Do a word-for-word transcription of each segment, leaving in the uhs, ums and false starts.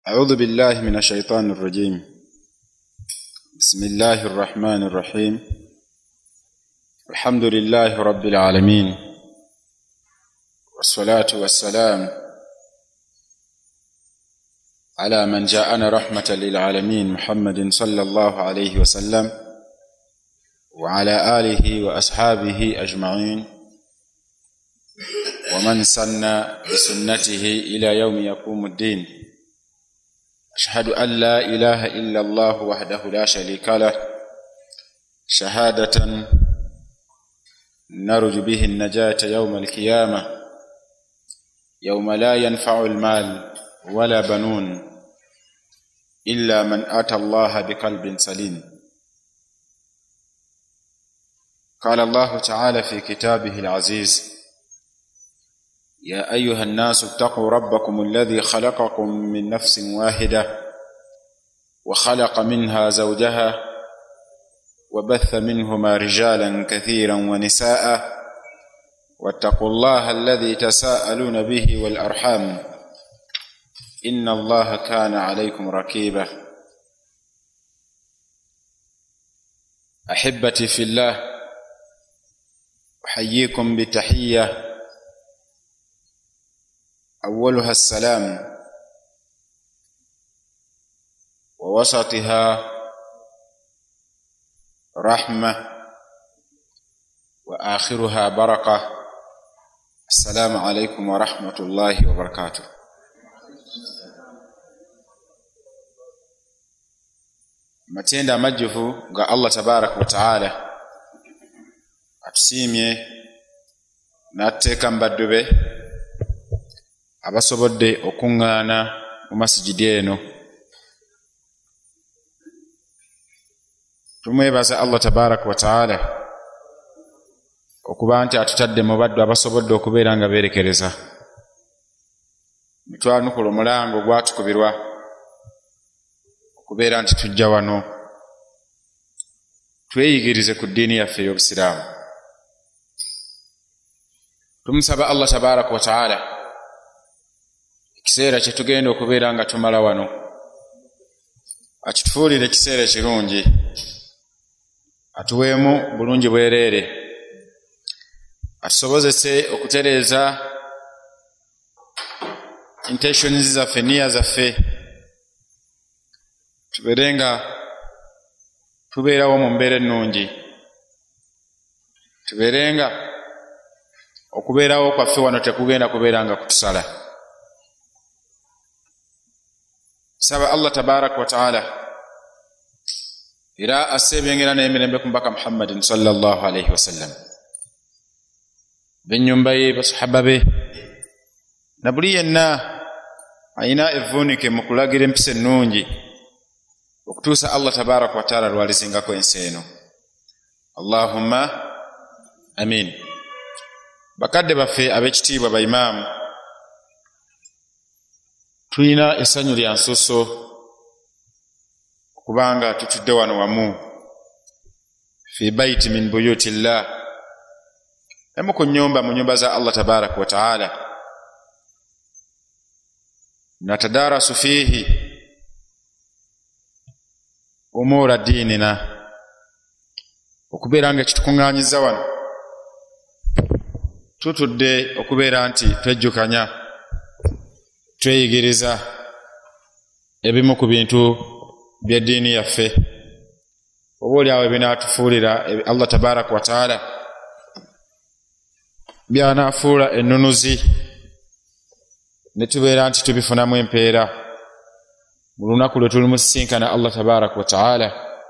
أعوذ بالله من الشيطان الرجيم. بسم الله الرحمن الرحيم. الحمد لله رب العالمين، والصلاة والسلام على من جاءنا رحمة للعالمين محمد صلى الله عليه وسلم وعلى آله وأصحابه أجمعين ومن سن بسنته إلى يوم يقوم الدين. أشهد أن لا إله إلا الله وحده لا شريك له شهادة نرجو به النجاة يوم القيامة، يوم لا ينفع المال ولا بنون إلا من أتى الله بقلب سليم. قال الله تعالى في كتابه العزيز: يا أيها الناس اتقوا ربكم الذي خلقكم من نفس واحدة وخلق منها زوجها وبث منهما رجالا كثيرا ونساء واتقوا الله الذي تساءلون به والأرحام إن الله كان عليكم رقيبا. أحبتي في الله، أحييكم بتحية أولها السلام ووسطها رحمة وآخرها بركة. السلام عليكم ورحمة الله وبركاته. matenda majufu ga Allah tabarak wa taala atusimye n'ateeka mbaddobe abasobodde okuŋŋaana mu masijidi eno. Tumwebaza Allah tabarak wa taala okuba nti atutadde mu baddu abasobodde okubeera nga beerekereza. Twanukula omulango gwatukubirwa okubeera nti tujja wano tweyigirize ku ddiini yaffe ey'Obusiraamu. Tumusaba Allah tabarak wa taala ekiseera kye tugenda okubeera nga tumala wano akitufuulire ekiseera ekirungi, atuweemu bulungi bwereere, atusobozese okutereeza intentions zaffe, niya zaffe, tubeere nga tubeerawo mu mbeera ennungi, tubeere nga okubeerawo kwaffe wano tekugenda kubeera nga kutusala. Saba Allah tabarak wa taala era asse ebyengera n'emirembe ku mbaka Muhammadin sallallahu alayhi wasallam, b'ennyumba ye, basahaba be, na buli yenna ayina evvuunike mu kulagira empisa ennungi okutuusa Allah tabarak wa taala lwalizingako ensi eno. Allahumma amin. Bakadde baffe ab'ekitiibwa baimaamu, tulina essanyu lya nsusso okubanga tutudde wano wamu fi baiti min buyutillah, emu ku nnyumba mu nnyumba za Allah tabarak wa taala, natadarasu fiihi umuura diinina, okubeera nga ekitukuŋŋaanyiza wano tutudde okubeera nti twejjukanya, tweyigiriza ebimu ku bintu by'eddiini yaffe, oba oliawo ebinaatufuulira Allah tabarak wa taala byanaafuula ennunuzi, ne tubeera nti tubifunamu empeera mu lunaku lwe tulimusisinkana Allah tabarak wa taala,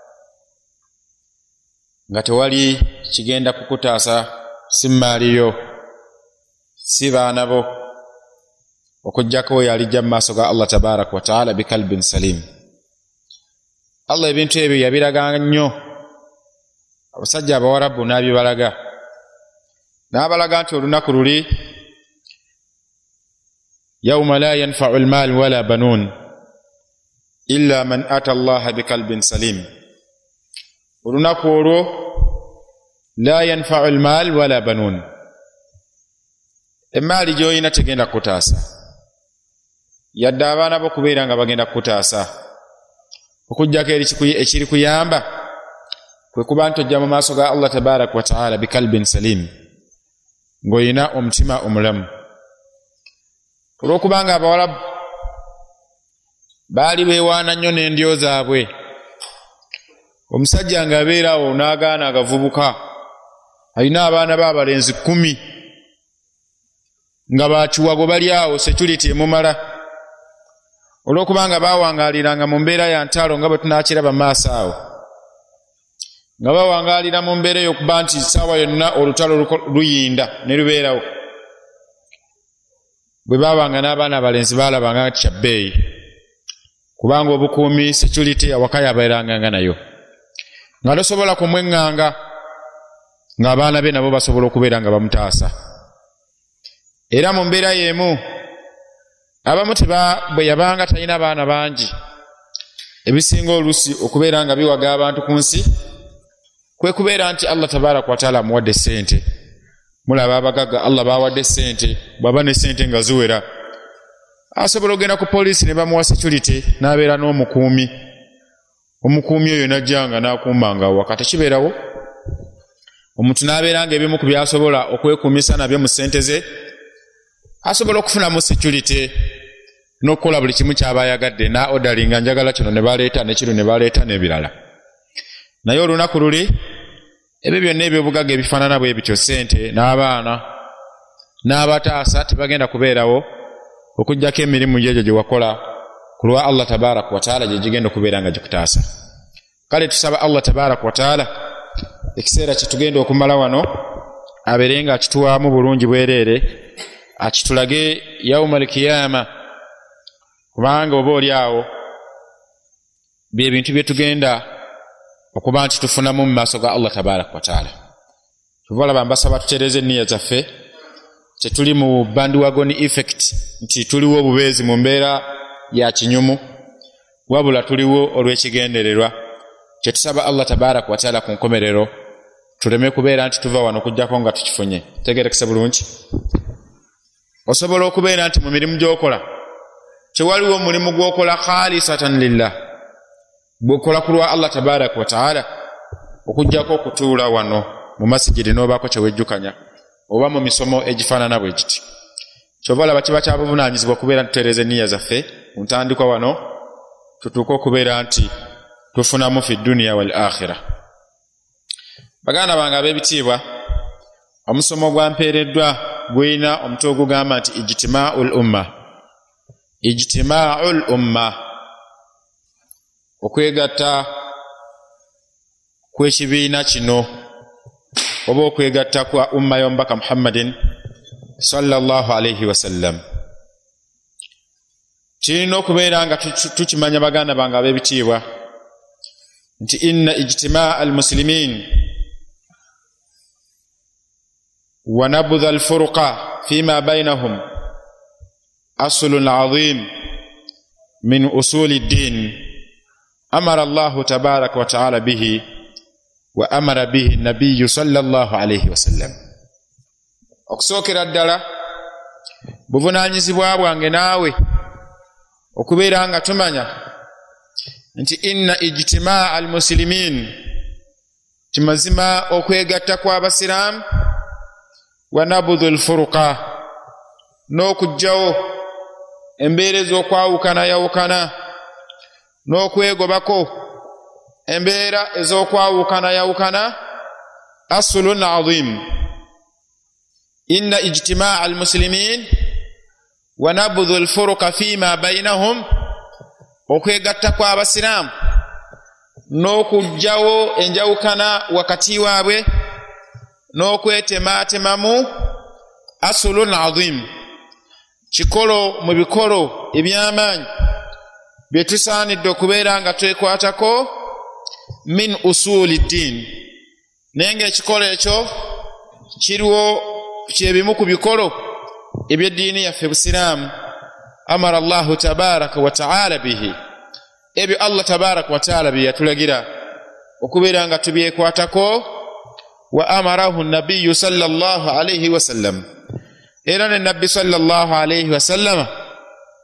nga tewali kigenda kukutaasa, si maaliyo, si baana bo, okujjako oyo alijja mu maaso ga Allah tabarak wa taala bikalbin salim. Allah ebintu ebyo yabiraga nnyo abasajja abawarabu, n'abibalaga, n'abalaga nti olunaku luli yawma la yanfa'u almal wala banun illa man ata Allah bikalbin salim. Olunaku olwo la yanfa'u almal wala banun, emaali gy'oyina tegenda kutaasa, yadde abaana bo kubeera nga bagenda kukutaasa okujjako ekiri kuyamba kwe kuba nti ojja mu maaso ga Allah tabaraka wa taala bikalbin salim ng'olina omutima omulamu olw'okubanga abawalabu baali beewaana nnyo n'endyo zaabwe omusajja ng'abeerawo n'agaana agavubuka alina abaana b'abalenzi kkumi nga bakiwago bali awo security emumala olw'okubanga baawangaaliranga mu mbeera ya ntalo nga bwe tunaakiraba maaso awo nga bawangaalira mu mbeera ey'okuba nti ssaawa yonna olutalo luyinda ne lubeerawo bwe baabanga n'abaana abalenzi baalabanga nti kyabbeeyi kubanga obukuumi security awaka yabeeranganga nayo nga tosobola kumweŋŋanga ng'abaana be nabo basobola okubeera nga bamutaasa era mu mbeera y'emu abamu bwe yabanga talina baana bangi ebisinga olusi okubeera nga biwaga abantu ku nsi kwe kubeera nti Allah tabaraka wa taala amuwadde ssente mulaba abagagga Allah bawadde ssente bw'aba ne ssente nga ziwera asobola ogenda ku poliisi ne bamuwa security n'abeera n'omukuumi omukuumi oyo najjanga n'akuumanga wakati kibeerawo omuntu n'abeeranga ebimu ku byasobola okwekuumisa nabyo mu ssente ze asobola okufunamu security n'okukola buli kimu ky'aba ayagadde na odalinga njagala kino ne baleeta ne kino ne baleeta n'ebirala naye olunaku luli ebyo byonna ebyobugagga ebifaanana bwe bityo ssente n'abaana n'abataasa tebagenda kubeerawo okujjako emirimu gyegyo gye wakola ku lwa Allah tabaraka wa taala gye gigenda okubeera nga gikutaasa kale tusaba Allah tabaraka wa taala ekiseera kye tugenda okumala wano abeere nga akituwaamu bulungi bwereere akitulage yawma al-kiyama kubanga oba oli awo bye bintu bye tugenda okuba nti tufunamu mu maaso ga Allah tabaraka wa taala tuvalaba mbasaba tutereze enniya zaffe kyetuli mu bandwagon effect nti tuliwo obubeezi mu mbeera ya kinyumu wabula tuliwo olw'ekigendererwa kyetusaba Allah tabaraka wa taala ku nkomerero tuleme kubeera nti tuva wano okujjako nga tukifunye tegerekesa bulungi osobola okubeera nti mu mirimu gy'okola kyewaliwo omulimu gw'okola khalisatan lillah bw'okola ku lwa Allah tabaraka wa taala okujjako okutuula wano mu masigiri n'obaako kyewejjukanya oba mu misomo egifaanana bwe giti kyova laba kiba kya buvunaanyizibwa okubeera tutereeza enniya zaffe mu ntandikwa wano tutuuke okubeera nti tufunamu fi dduniya wal akhira baganda bange ab'ebitiibwa omusomo gwampeereddwa gwina omutwe ogugamba nti ijtimaa'ul umma ijtimaa'ul umma okwegatta kw'ekibiina kino oba okwegatta kwa umma y'omubaka Muhammadin sallallahu alayhi wasallam kirina okubeera nga tukimanya baganda bange ab'ebitiibwa nti inna ijtimaa almuslimin wa nabdha alfurqa fima bainahum aslun azim min usuli ddin amara Allahu tabaraka wa taala bihi wa amara bihi nabiyyu sallallahu alayhi wasallam okusookera ddala buvunaanyizibwa bwange naawe okubeera nga tumanya nti inna ijtimaa almuslimin timazima okwegatta kw'abasiraamu wa nabdhu alfurqa n'okugjawo embeera ez'okwawukana yawukana n'okwegobako embeera ez'okwawukana yawukana aslun azim inna ijtimaa almuslimin wa nabdhu alfurqa fima bainahum okwegatta kw'abasiraamu n'okugjawo enjawukana wakati waabwe n'okwetematemamu aslun azim kikolo mu bikolo eby'amaanyi bye tusaanidde okubeera nga twekwatako min usuli ddin naye ng'ekikolo ekyo kiriwo kyebimu ku bikolo eby'eddiini yaffe busiraamu amara Allahu tabaraka wa taala bihi ebyo Allah tabaraka wa taala bye yatulagira okubeera nga tubyekwatako wa amarahu nabiyyu sallallahu alayhi wasallam era ne nabbi sallallahu alayhi wasallam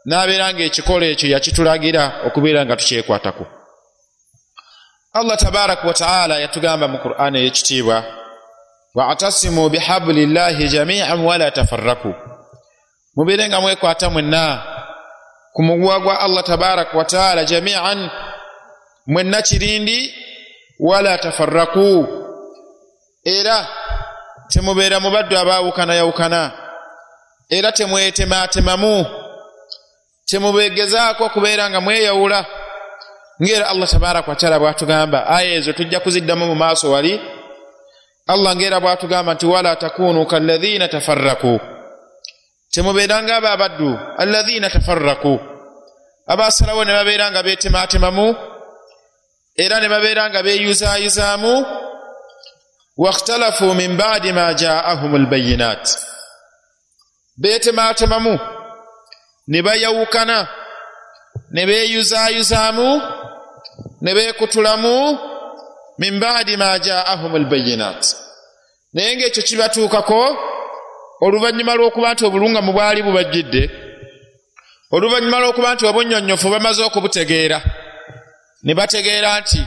n'abeera ng'ekikola ekyo yakitulagira okubeera nga tukyekwatako. Allah tabaraka wa taala yatugamba mu Qur'an ey'ekitiibwa, wa'tasimu bihablillahi jami'an wala tafarraku, mubeere nga mwekwata mwenna ku muguwa gwa Allah tabaraka wa taala jami'an, mwenna kirindi, wala tafarraku, era temubeera mu baddu abaawukana yawukana, era temwetematemamu, temubeegezaako kubeera nga mweyawula, ngera Allah tabaraka wa taala bw'atugamba. Aya ezo tujja kuziddamu mu maaso wali. Allah ngera bw'atugamba nti wala takunu kalladhina tafarraku, temubeeranga abo abaddu alladhina tafarraku, abaasalawo ne babeera nga beetematemamu era ne babeera nga beeyuzaayuzaamu, wakhtalafu min ba'di ma jaa'ahumul bayyinat, beetematemamu ne bayawukana ne beeyuzaayuzaamu ne beekutulamu min ba'di ma jaa'ahumul bayyinat, naye ng'ekyo kibatuukako oluvannyuma lw'okuba nti obulungamu bwali bubajjidde, oluvannyuma lw'okuba nti obunnyonnyofu bamaze okubutegeera, ne bategeera nti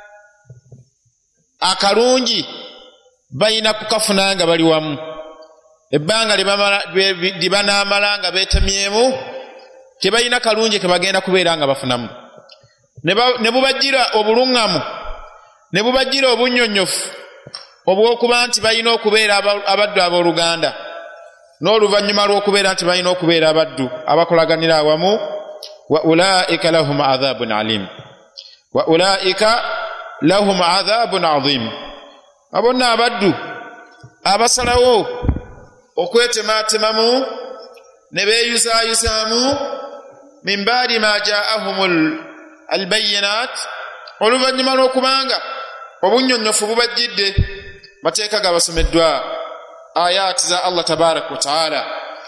akalungi balina kukafuna nga bali wamu, ebbanga lye banaamala nga beetemyemu tebalina kalungi ke bagenda kubeera nga bafunamu, ne bubajjira obulungamu ne bubajjira obunnyonnyofu obw'okuba nti balina okubeera abaddu abooluganda, n'oluvannyuma lw'okubeera nti balina okubeera abaddu abakolaganira awamu. Wa ulaika lahum adhabun alim, wa ulaika lahum adhabun adhim, abonna abaddu abasalawo okwetematemamu ne beeyuzaayuzaamu min ba'di ma jaa'ahumul albayyinat, oluvannyuma lw'okubanga obunnyonnyofu bubajjidde, mateeka gabasomeddwa ayati za Allah tabaraka wa taala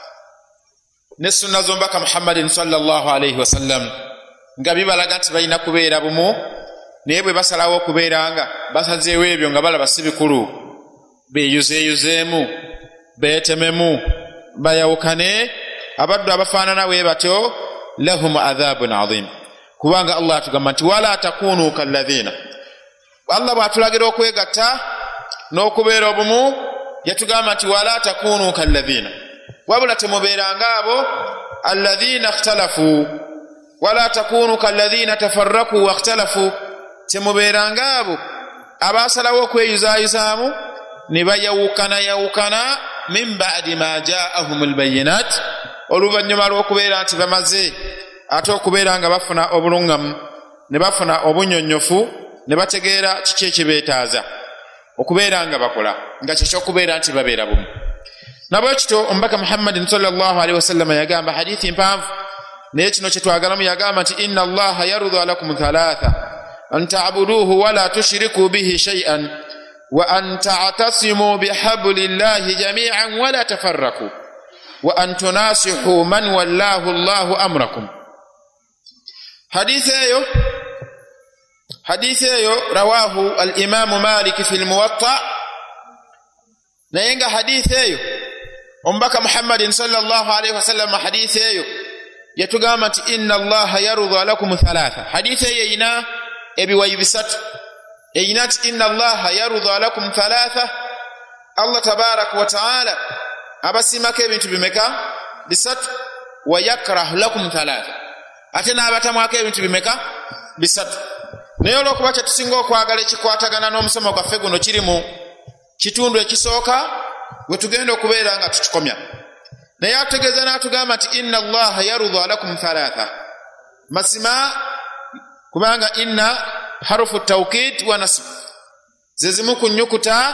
ne sunna z'omubaka Muhammadin sallallahu alayhi wasallam nga bibalaga nti balina kubeera bumu, naye bwe basalawo okubeera nga basazeewo ebyo nga balaba si bikulu, beeyuzeeyuzeemu, beetememu, bayawukane, abaddu abafaanana bwe batyo lahum adhabun adhim, kubanga Allah atugamba nti wala takunu kalladhina. Allah bw'atulagira okwegatta n'okubeera obumu yatugamba nti wala takunu kalladhina, wabula temubeeranga abo alladhina ikhtalafu, wala takunu kalladhina tafarraku wa ikhtalafu, temubeeranga abo abaasalawo okweyuzaayuzaamu ne bayawukana yawukana min ba'di ma jaa'ahumul bayyinat, oluvannyuma lw'okubeera nti bamaze ate okubeera nga bafuna obulungamu ne bafuna obunnyonnyofu ne bategeera kiki ekibeetaaza okubeera nga bakola, nga kyekyokubeera nti babeera bumu. Nabwe kityo omubaka Muhammadin sallallahu alaihi wasallam yagamba hadithi mpanvu, naye kino kyetwagalamu, yagamba nti inna Allaha yarudha lakum thalatha an ta'buduhu wa la tushriku bihi shay'an wa an ta'tasimu bihablillahi jami'an wa la tafarraku wa an tunasihu man wallahu Allahu amrakum. Hadithi eyo hadithi eyo rawahu al-Imam Malik fi al-Muwatta, naye nga hadithi eyo omubaka Muhammadin sallallahu alayhi wasallam hadithi eyo yatugamba nti inna Allaha yarudha lakum thalatha. Hadithi eyo ina ebiwayi bisatu, eyina nti inna Allaha yarudha lakum thalatha, Allah tabaraka wa taala abasimako ebintu bimeka? Bisatu. Wa yakrahu lakum thalatha, ate n'abatamwako ebintu bimeka? Bisatu. Naye olw'okuba kyetusinga okwagala ekikwatagana n'omusomo gwaffe guno kiri mu kitundu ekisooka we tugenda okubeera nga tukikomya, naye atutegeeza n'atugamba nti inna Allaha yarudha lakum thalatha. Masima kubanga inna harufu tawkid wa nasb, ze zimu ku nnyukuta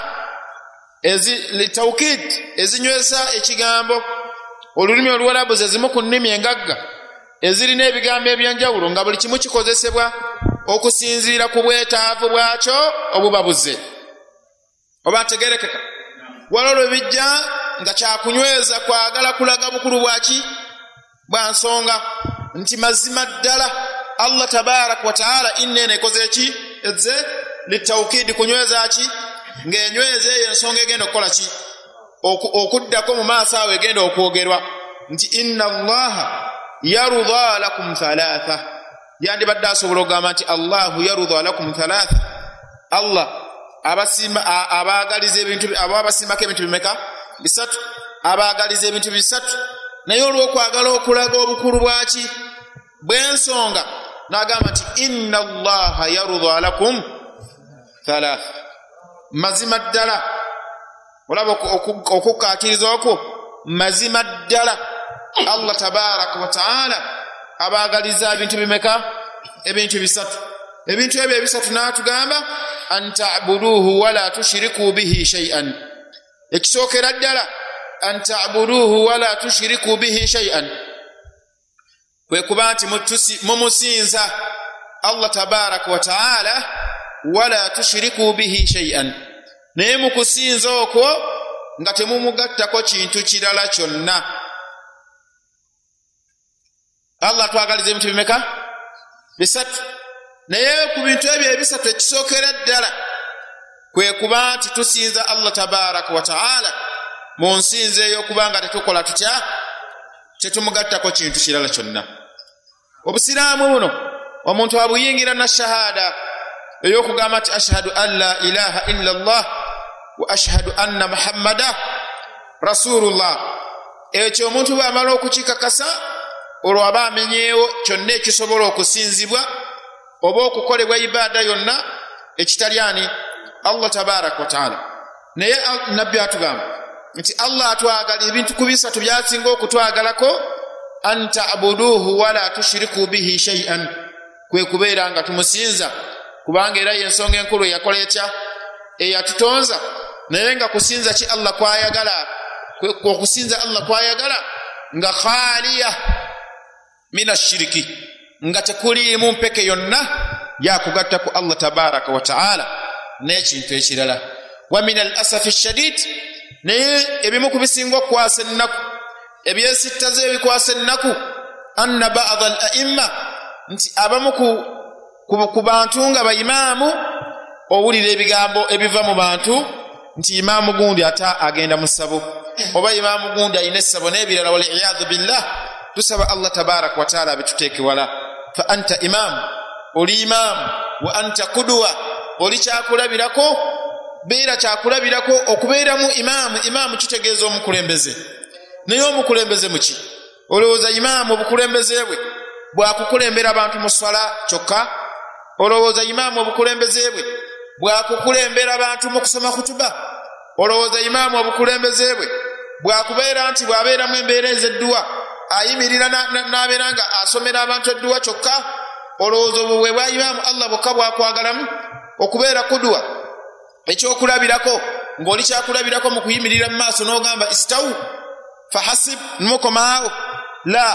ezi tawkid ezinyweza ekigambo. Olulimi Oluwarabu ze zimu ku nnimi engagga ezirina ebigambo ebyenjawulo nga buli kimu kikozesebwa okusinziira ku bwetaavu bwakyo obuba buzze oba tegerekeka. Waliwo lwe bijja nga kyakunyweza kwagala kulaga bukulu bwaki bwa nsonga nti mazima ddala Allah tabaraka wa taala inna nekoze eki ezze litawkid kunyweza ki ng'enyweza eyo ensonga egenda okukola ki okuddako mu maaso awo egenda okwogerwa nti inna Allaha yarudha lakum thalatha yandibadde asobola okugamba nti Allahu yarudha lakum thalatha Allah abasima abaagaliza ebintu abo abasimbako ebintu bimeka bisatu abaagaliza ebintu bisatu naye olw'okwagala okulaga obukulu bwaki bw'ensonga n'agamba nti inna Allaha yarudha lakum thalatha mazima ddala olaba okukkaatiriza okwo mazima ddala Allah tabaraka wa taala abaagaliza ebintu bimeka ebintu bisatu ebintu ebyo ebisatu n'atugamba an ta'buduhu wala tushriku bihi shay'an ekisookera ddala an ta'buduhu wala tushriku bihi shay'an kwe kuba nti mumusinza Allah tabaraka wa taala wala tushriku bihi shay'an naye mukusinza okwo nga temumugattako kintu kirala kyonna Allah twagaliza ebintu bimeka bisatu naye ku bintu ebyo ebisatu ekisookera ddala kwe kuba nti tusinza Allah tabaraka wa taala mu nsinzo ey'okubanga tetukola tutya tetumugattako kintu kirala kyonna obusiraamu buno omuntu abuyingira na shahada ey'okugamba nti ashhadu an la ilaha illa Allah wa ashhadu anna muhammada rasulullah ekyo omuntu bw'amala okukikakasa olwo aba amenyeewo kyonna ekisobola okusinzibwa oba okukolebwa ibaada yonna ekitali ani Allah tabaraka wa taala naye nabbi atugamba nti Allah atwagala ebintu ku bisatu byasinga okutwagalako an ta'buduhu wala tushriku bihi shay'an kwe kubeera nga tumusinza kubanga era y'ensonga enkulu yakola etya eyatutonza naye nga kusinza ki Allah kwayagala okusinza Allah kwayagala nga khaliya mina shiriki nga tekuliimu mpeke yonna yakugatta ku Allah tabaraka wa taala n'ekintu ekirala wa min al asafi shadid naye ebimu ku bisinga okukwasa ennaku ebyesittaza ebikwasa ennaku anna ba'd al a'imma nti abamu ku bantu nga bayimaamu owulira ebigambo ebiva mu bantu nti imaamu gundi ata agenda mu ssabo oba imaamu gundi ayina essabo n'ebirala wal iyadhu billah tusaba Allah tabaraka wa taala bituteeke wala fa anta imam oli imam wa anta qudwa oli kyakulabirako beera kyakulabirako okubeeramu imaamu imaamu kitegeeza omukulembeze naye omukulembeze muki olowooza imaamu obukulembeze bwe bwakukulembera abantu mu swala kyokka olowooza imaamu obukulembeze bwe bwakukulembera abantu mu kusoma kutuba olowooza imaamu obukulembeze bwe bwakubeera nti bwabeeramu embeera ez'edduwa ayimirira n'abeera nga asomera abantu edduwa kyokka olowooza obwe bwa imaamu Allah bwokka bwakwagalamu okubeera kuduwa ekyokulabirako ng'oli kyakulabirako mu kuyimirira mu maaso n'ogamba istawu fahasib nmukomaawo la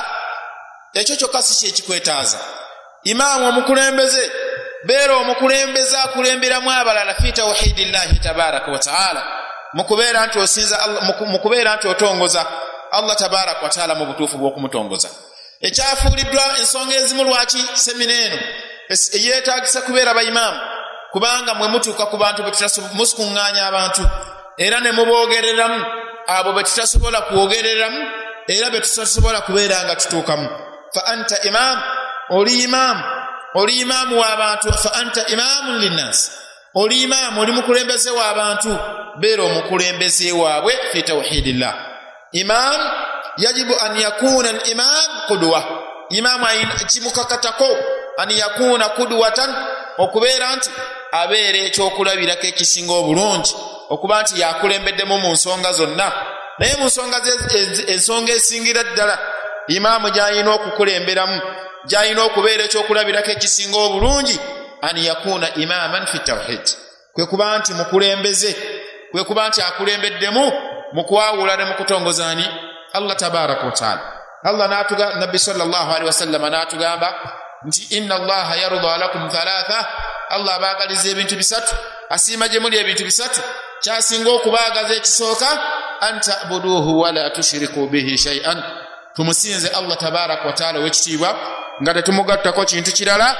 ekyo kyokka si kyekikwetaaza imaamu omukulembeze beera omukulembeze akulemberamu abalala fi tawhidillahi tabaraka wa taala mukubeera nti osinza mukubeera nti otongoza Allah tabaraka wa taala mu butuufu bw'okumutongoza ekyafuuliddwa ensonga ezimu lwaki semina eno eyeetaagisa kubeera bayimaamu kubanga mwe mutuuka ku bantu bemusikuŋŋaanya abantu era ne muboogereramu abo be tutasobola kwogereramu era be tutasobola kubeera nga tutuukamu fa anta imaamu oli imaamu oli imaamu w'abantu fa anta imaamun linnaasi oli imaamu oli mukulembeze w'abantu beera omukulembeze waabwe fi tawhidillah imam yajibu an yakuna al-imam qudwa imam kimukakatako an yakuna qudwatan okubeera nti abeera ekyokulabirako ekisinga obulungi okuba nti yakulembeddemu mu nsonga zonna naye mu nsonga ensonga esingira ddala imaamu gy'alina okukulemberamu gy'alina okubeera ekyokulabirako ekisinga obulungi an yakuna imaman fi tawhid kwe kuba nti mukulembeze kwe kuba nti akulembeddemu mukwawula ne mukutongozaani Allah tabaraka wa taala Allah natuga nabbi sallallahu alaihi wasallam natugamba nti inna Allaha yarda lakum thalatha Allah baagaliza ebintu bisatu asiima gye muli ebintu bisatu kyasinga okubaagaza ekisooka anta abuduhu wala tushriku bihi shay'an tumusinze Allah tabaraka wa taala wekitiibwa nga tetumugattako kintu kirala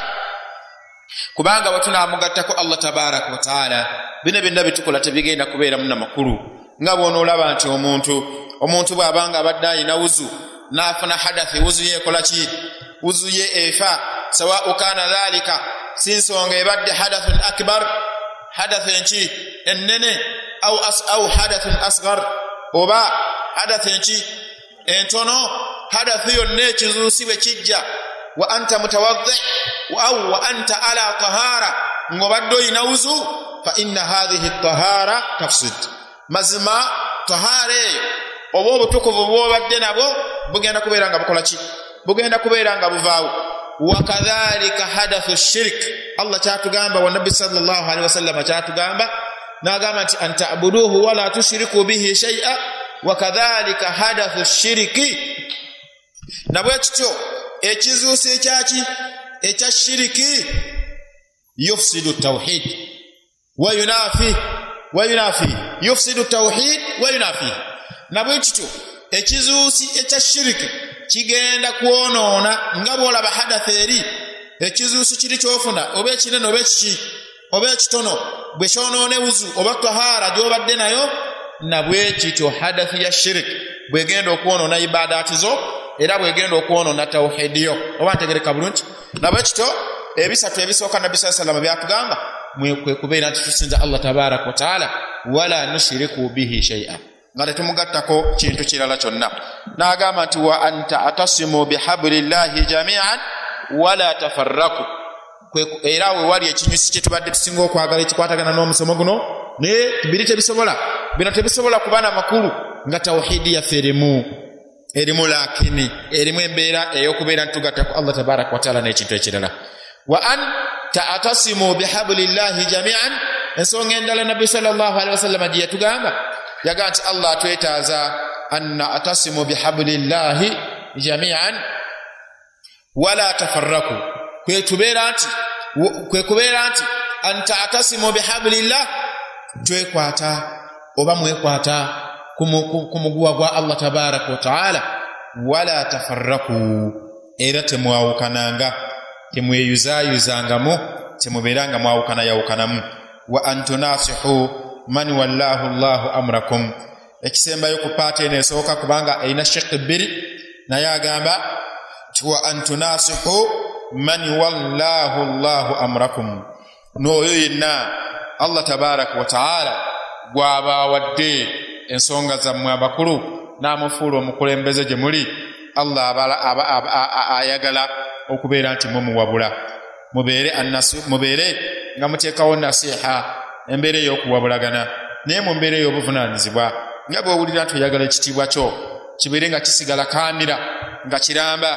kubanga bwetunaamugattako Allah tabaraka wa taala bino byonna bitukola tebigenda kubeera muna makulu nga bw'onoolaba nti omuntu omuntu bw'abanga abadde ayina wuzu nafuna hadathi wuzuye kolaki wuzuye efa sawa kana dhalika sinsonga ebadde hadathun akbar hadathun chi ennene au as au hadathun asghar oba hadathun chi entono hadathi yonne kizusibe kijja wa anta mutawaddi au wa anta ala tahara ngobaddo inauzu fa inna hadhihi at-tahara tafsid mazima tahare obo butukuvu bwobadde nabo bugenda kubeeranga bukola ki bugenda kubeeranga buvaawo wakadhalika hadathu shirk Allah kyatugamba wa nabi sallallahu alaihi wasallam kyatugamba nagamba nti anta abuduhu wala tushriku bihi shay'a wakadhalika hadathu shirki nabwe kityo ekizuusi ekyaki ekya shiriki yufsidu tawhid wa yunafi wa yunafi yufsidu tawhid wa yunafi nabwe kityo ekizuusi ekya shiriki kigenda kuonoona nga bwolaba hadatheri ekizuusi kiri kyofuna oba ekinene oba ekiki oba ekitono bwe kyonoone wuzu oba tahara gyobadde nayo nabwe kityo hadathi ya shiriki bwegenda okwonoona ibadaati zo era bwegenda okwonoona tawhidiyo oba ntegereka bulungi nabwe kityo ebisatu ebisooka nabbi sallallahu alayhi wasallam byatugamba mwekwe kubeera nti tusinza Allah tabaraka wa taala wala nushiriku bihi shay'a nga tetumugattako kintu kirala kyonna n'agamba nti wa anta atasimu bihablillahi jami'an wala tafarraku era we wali ekinyusi kye tubadde tusinga okwagala ekikwatagana n'omusomo guno naye biri tebisobola bino tebisobola kubaana makulu nga tawhidi yaffe erimu erimu lakini erimu embeera ey'okubeera ntugattako Allah tabaraka wa taala n'ekintu ekirala wa an ta'tasimu bihablillahi jami'an ensonga endala nabbi sallallahu alaihi wasallam gye yatugamba yaga nti Allah twetaaza anna atasimu bihablillahi jami'an wala tafarraku kwe tubeera nti kwe kubeera nti anta atasimu bihablillah twekwata oba mwekwata kumuguwa gwa Allah tabaraka wa taala wala tafarraku era temwawukananga temweyuzayuzangamu temubeeranga mwawukana yawukanamu wa antunasihu man wallahu Allahu amrakum ekisembayo ku paati eno esooka kubanga aina shekh bbiri naye agamba wa antunasihu man wallahu Allahu amrakum n'oyo yenna Allah tabaraka wa taala gwabawadde ensonga zammwe abakulu n'amufuula omukulembeze gye muli Allah ayagala okubeera nti mumuwabula mubeere annasi mubeere nga muteekawo nasiha embeera ey'okuwabulagana naye mu mbeera ey'obuvunaanyizibwa nga bw'owulira nti oyagala ekitiibwa kyo kibeere nga kisigala kaamira nga kiramba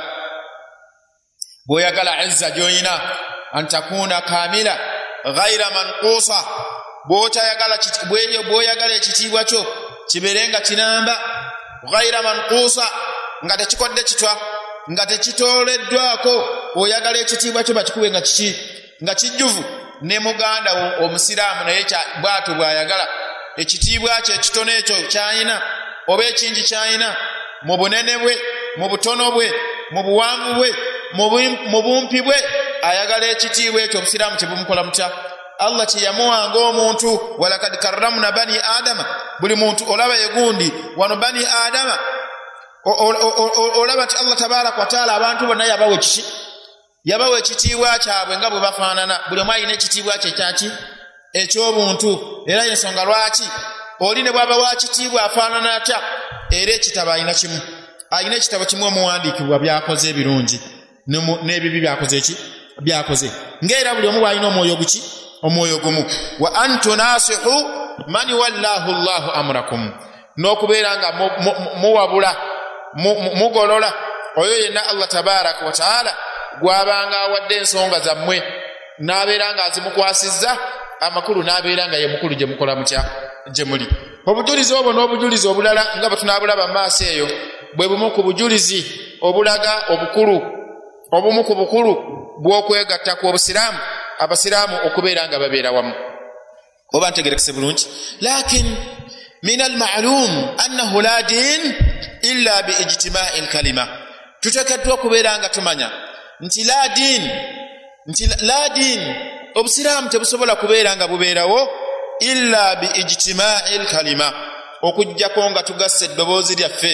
bw'oyagala izza gy'oyina antakuuna kaamira ghayra manquusa bw'otayagala bw'oyagala ekitiibwa kyo kibeere nga kiramba ghayra manquusa nga tekikodde kitwa nga tekitooleddwako oyagala ekitiibwa kyo bakikuwe nga kiki nga kijjuvu ne muganda omusiraamu naye bw'atyo bw'ayagala ekitiibwa kye ekitono ekyo kyayina oba ekingi kyayina mu bunene bwe mu butono bwe mu buwanvu bwe mu bumpi bwe ayagala ekitiibwa ekyo obusiraamu kye bumukola mutya Allah kye yamuwanga omuntu walakad karramna bani adama buli muntu olaba yegundi wano bani adama olaba nti Allah tabaraka wa taala abantu bonna yabawe kiki yabawe ekitiibwa kyabwe nga bwe bafaanana buli omu alina ekitiibwa kye kyaki eky'obuntu era ensonga lwaki oli ne bw'aba wa kitiibwa afaanana atya era ekitabo alina kimu alina ekitabo kimu omuwandiikibwa byakoze ebirungi n'ebibi byakoze eki byakoze ng'era buli omu bw'alina omwoyo guki omwoyo gumu wa antunasihu man wallahu Allahu amrakum n'okubeera nga muwabula mugolola oyo yenna Allah tabaraka wa taala gwabanga awadde ensonga zammwe n'abeera nga azimukwasizza amakulu n'abeera nga ye mukulu gye mukola mutya gye muli obujulizi obwo n'obujulizi obulala nga bwe tunaabulaba mu maaso eyo bwe bumu ku bujulizi obulaga obukulu obumu ku bukulu bw'okwegatta kw'obusiraamu abasiraamu okubeera nga babeera wamu oba ntegerekese bulungi lakin min almalum annahu la din illa bi ijtimai alkalima tuteekeddwa okubeera nga tumanya nti la din nti la din obusiraamu tebusobola kubeera nga bubeerawo illa bi ijtimai alkalima okujjako nga tugasse eddoboozi lyaffe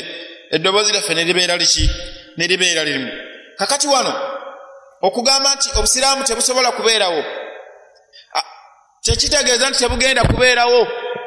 eddoboozi lyaffe ne libeera liki ne libeera lirimu. Kakati wano okugamba nti obusiraamu tebusobola kubeerawo tekitegeeza nti tebugenda kubeerawo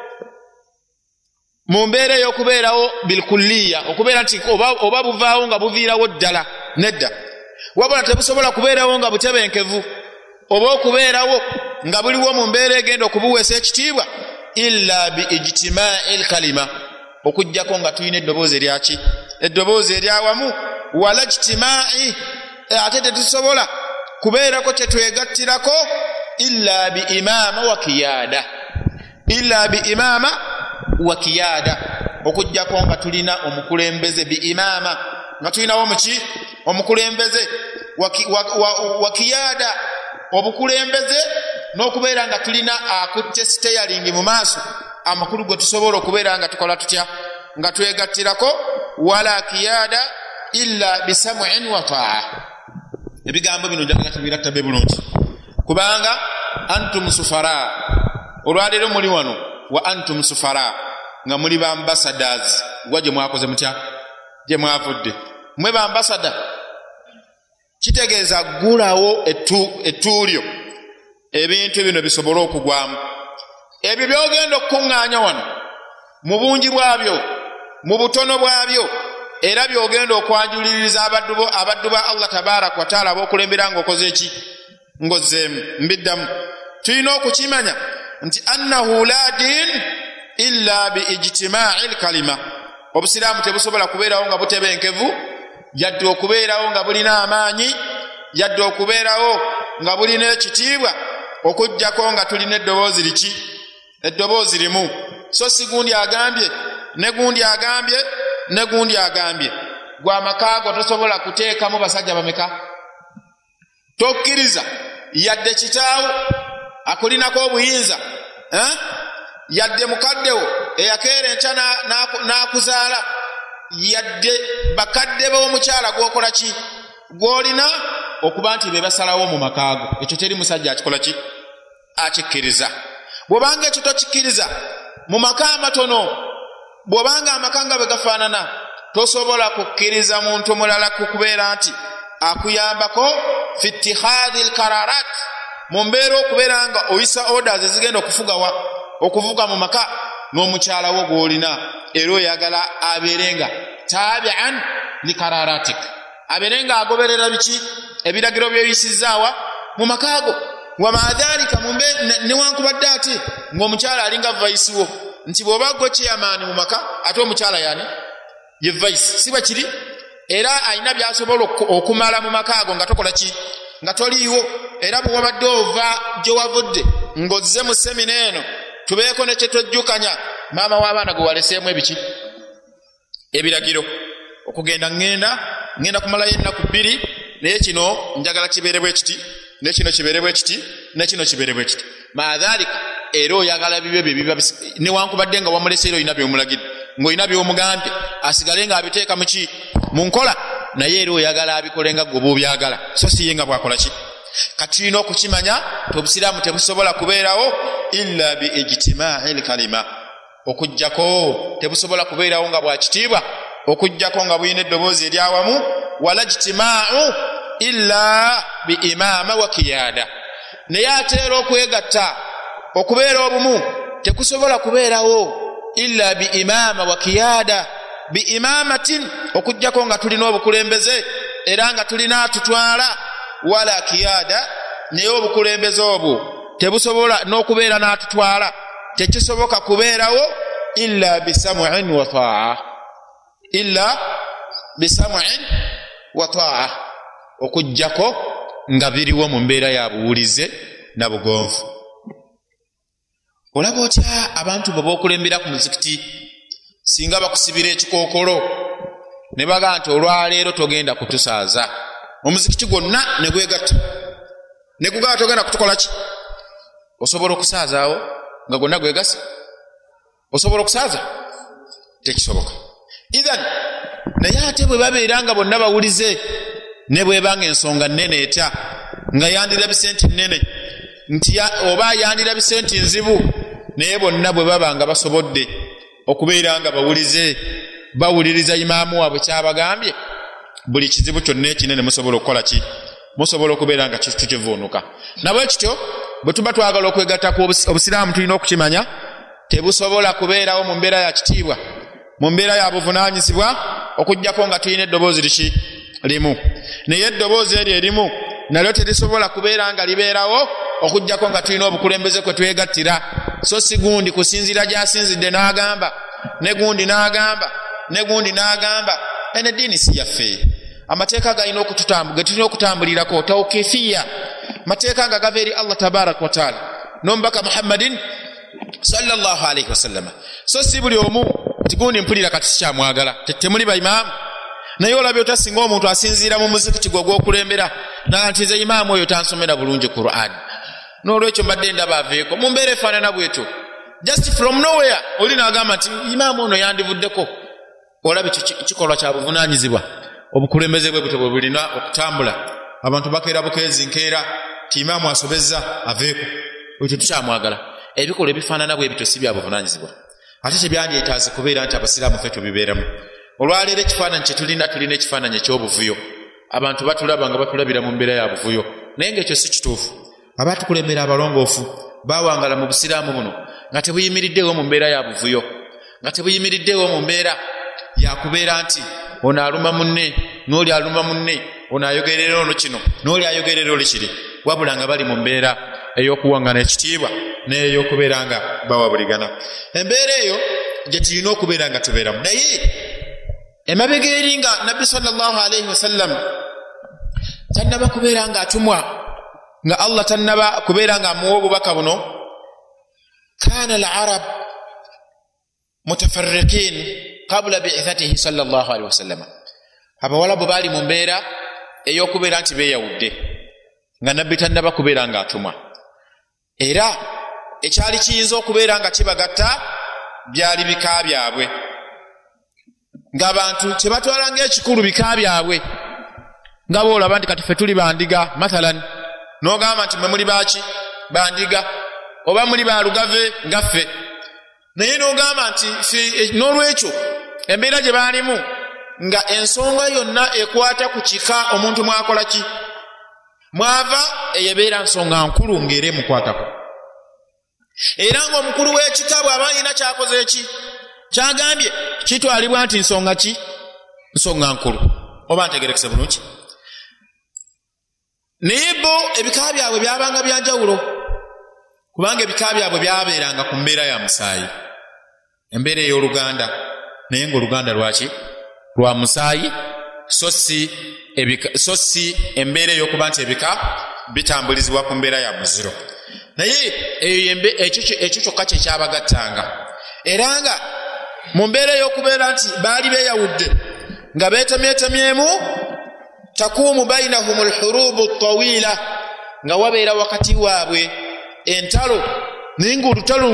mu mbeera ey'okubeerawo bilkulliya, okubeera nti oba, oba buvaawo nga buviirawo ddala, nedda. Wabula tebusobola kubeerawo nga butebenkevu oba okubeerawo nga buliwo mu mbeera egenda okubuweesa ekitiibwa illa bi ijtimaa'i lkalima, okujjako nga tulina eddoboozi eryaki eddoboozi eryawamu, wala ijtimaa'i, ate tetusobola kubeerako tetwegattirako illa bi imaama wa kiyaada, illa bi imaama wa kiyaada, okujjako nga tulina omukulembeze bi imaama, nga tulinawo muki omukulembeze wa, wa, wa, wa kiyaada, obukulembeze n'okubeera nga tulina akutte steering mu maaso, amakulu go tusobola okubeera nga tukola tutya nga twegattirako, wala kiyaada illa bisam'in wa ta'a. Ebigambo bino njagala tubirattabe bulungi kubanga antum sufara, olwaleero muli wano wa antum sufara, nga muli ba ambassadors gwa gye mwakoze mutya gye mwavudde mwe ba ambassador. Kitegeeza gulawo ettuulyo ebintu bino bisobole okugwamu. Ebyo byogenda okukuŋŋaanya wano mu bungi bwabyo, mu butono bwabyo, era byogenda okwanjuliriza abaddu bo abaddu ba Allah tabaaraka wa taala b'okulembera ng'okoze eki ng'ozzeemu. Mbiddamu tulina okukimanya nti annahu la din illa bi ijtimaa'i lkalima, obusiraamu tebusobola kubeerawo nga butebenkevu, yadde okubeerawo nga bulina amaanyi, yadde okubeerawo nga bulina ekitiibwa, okujjako nga tulina eddoboozi liki eddoboozi limu. So si gundi agambye ne gundi agambye ne gundi agambye. Gwa makaago tosobola kuteekamu basajja bameka, tokkiriza yadde kitaawo akulinako obuyinza eh? Yadde mukaddewo eyakeera enkya n'akuzaala, yadde bakadde b'omukyala gwokola ki gwolina okuba nti be basalawo mu makaago, ekyo teri musajja akikola ki akikkiriza. Bw'obanga ekyo tokikkiriza mu maka amatono, bw'obanga amaka nga bwe gafaanana, tosobola kukkiriza muntu mulala kukubeera nti akuyambako fi ittihadhi lkararat, mu mbeera okubeera nga oyisa orders ezigenda okufugawa okuvuga mu maka n'omukyala wo gw'olina, era oyagala abeerenga tabi'an li kararatik, abeerenga agoberera biki ebiragiro by'ebisizaawa mu makaago. Wa maadhalika mumbe newankubadde ate ng'omukyala alinga vice wo, nti bw'oba gwe chairman mu maka ate omukyala yani ye vice, si bwe kiri? Era alina by'asobola okumala mu makaago nga tokola ki nga toliiwo. Era bwe wabadde ova gye wavudde ng'ozze mu semina eno, tubeeko ne kye tojjukanya maama w'abaana gwe waleseemu ebiki ebiragiro, okugenda ngenda ngenda kumalayo ennaku bbiri, naye kino njagala kibeere bwe kiti, ne kino kibeere bwe kiti, ne kino kibeere bwe kiti. Maadhalika era oyagala bibyo bye biba newankubadde nga wamuleseero olina by'omulagidde, ng'olina by'omugambye asigale nga abiteeka mu ki mu nkola, naye era oyagala abikole nga gwe bw'obyagala, so si ye nga bwakola ki. Kati tulina okukimanya ti obusiraamu tebusobola kubeerawo illa bi ijtimaa'i lkalima, okujjako tebusobola kubeerawo nga bwa kitiibwa, okujjako nga bulina eddoboozi eryawamu, wala ijtimaa'u illa bi imaama wa kiyaada. Naye ate era okwegatta okubeera obumu tekusobola kubeerawo illa bi imaama wa kiyaada, bi imaamatin, okujjako nga tulina obukulembeze era nga tulina atutwala, wala kiyaada, naye obukulembeze obwo tebusobola n'okubeera n'atutwala, tekisoboka kubeerawo illa bisam'in wa ta'a, illa bisam'in wa ta'a, okujjako nga biriwo mu mbeera ya buwulize na bugonvu. Olaba otya abantu bwe b'okulembera ku muzikiti singa bakusibira ekikookolo ne baga nti olwaleero togenda kutusaaza, omuzikiti gwonna ne gwegatta ne gugaa togenda kutukola ki? Osobola okusaazaawo nga gwonna gwegasa? Osobola okusaaza? Tekisoboka. Idhan naye ate bwe babeera nga bonna bawulize, ne bwebanga ensonga nnene etya nga yandirabye senti nnene nti oba yandirabye senti nzibu, naye bonna bwe baba nga basobodde okubeera nga bawulize bawuliriza imaamu waabwe kyabagambye buli kizibu kyonna ekinene musobola okukola ki musobola okubeera nga tukivuunuka nabwe kityo bwe tuba twagala okwegattako obusiraamu tulina okukimanya tebusobola kubeerawo mu mbeera ya kitiibwa mu mbeera ya buvunaanyizibwa okujjako nga tulina eddoboozi liki limu naye eddoboozi eryo erimu nalyo terisobola kubeera nga libeerawo okujjako nga tulina obukulembeze kwe twegattira so si gundi kusinziira gy'asinzidde n'agamba ne gundi n'agamba ne gundi n'agamba ene ddiini si yaffe amateeka galina okututambula ge tulina okutambulirako tawkifiya mateeka nga gava eri Allah tabaraka wa taala n'omubaka Muhammadin sallallahu alayhi wasallama so si buli omu nti gundi mpulira kati sikyamwagala temuli baimaamu naye olabye otasinga omuntu asinziira mu muzikiti gwe ogw'okulembera nanti nze imaamu oyo tansomera bulungi Qur'an n'olwekyo mbadde ndaba aveeko mu mbeera efaanana bwetyo just from nowhere oli n'agamba nti imaamu ono yandivuddeko olabye kikolwa kya buvunaanyizibwa obukulembeze bwe butyo bwe bulina okutambula abantu bakeera bukeezi nkeera ti imaamu asobezza aveeko ekyo tukyamwagala ebikolwa ebifaanana bwe bityo si bya buvunaanyizibwa ate tebyandyetaaze kubeera nti abasiraamu ffe tubibeeramu olwaleero ekifaananyi kye tulina tulina ekifaananyi eky'obuvuyo abantu batulaba nga batulabira mu mbeera ya buvuyo naye ng'ekyo si kituufu abaatukulembera abalongoofu baawangala mu busiraamu buno nga tebuyimiriddewo mu mbeera ya buvuyo nga tebuyimiriddewo mu mbeera ya kubeera nti ono aluma munne n'oli aluma munne ono ayogerera ono kino n'oli ayogerera oli kiri wabula nga bali mu mbeera ey'okuwangana ekitiibwa n'ey'okubeera nga bawabuligana embeera eyo gye tulina okubeera nga tubeeramu naye emabega eri nga nabbi sallallahu alayhi wasallam tannaba kubeera nga atumwa nga Allah tannaba kubeera nga amuwa obubaka buno kana al-arab mutafarriqin qabla bi'ithatihi sallallahu alayhi wasallam abawalabu baali mu mbeera ey'okubeera nti beeyawudde nga nabbi tannaba kubeera nga atumwa era ekyali kiyinza okubeera nga kibagatta byali bika byabwe ng'abantu kye batwala ng'ekikulu bika byabwe nga boolaba nti kati ffe tuli bandiga mathalan n'ogamba nti mwe muli baaki bandiga oba muli balugave nga ffe naye n'ogamba nti n'olwekyo embeera gye baalimu nga ensonga yonna ekwata ku kika omuntu mwakola ki mwava eyebeera nsonga nkulu ng'era emukwatako era ng'omukulu w'ekika bw'aba alina kyakoze eki kyagambye kitwalibwa nti nsonga ki nsonga nkulu oba ntegerekese bulungi naye bo ebika byabwe byabanga byanjawulo kubanga ebika byabwe byabeeranga ku mbeera ya musaayi embeera ey'oluganda naye ng'oluganda lwaki lwa musaayi so si so si embeera ey'okuba nti ebika bitambulizibwa ku mbeera ya muziro naye ekyo kyokka kye kyabagattanga era nga mu mbeera ey'okubeera nti baali beeyawudde nga beetemyetemyemu takuumu bainahum alhurubu tawiila nga wabeera wakati waabwe entalo naye ng'olutalo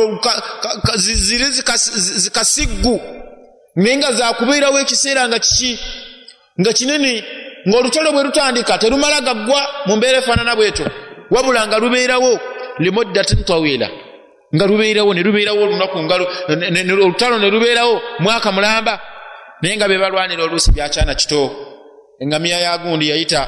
nga ziri zikasiggu naye nga zakubeerawo ekiseera nga kiki nga kinene ng'olutalo bwe lutandika terumala gaggwa mu mbeera efaanana bwetyo wabula nga lubeerawo limuddatin tawiila nga lubeerawo ne lubeerawo olunaku nga olutalo ne lubeerawo mwaka mulamba naye nga be balwanira oluusi byakyana kito engamiya ya gundi yayita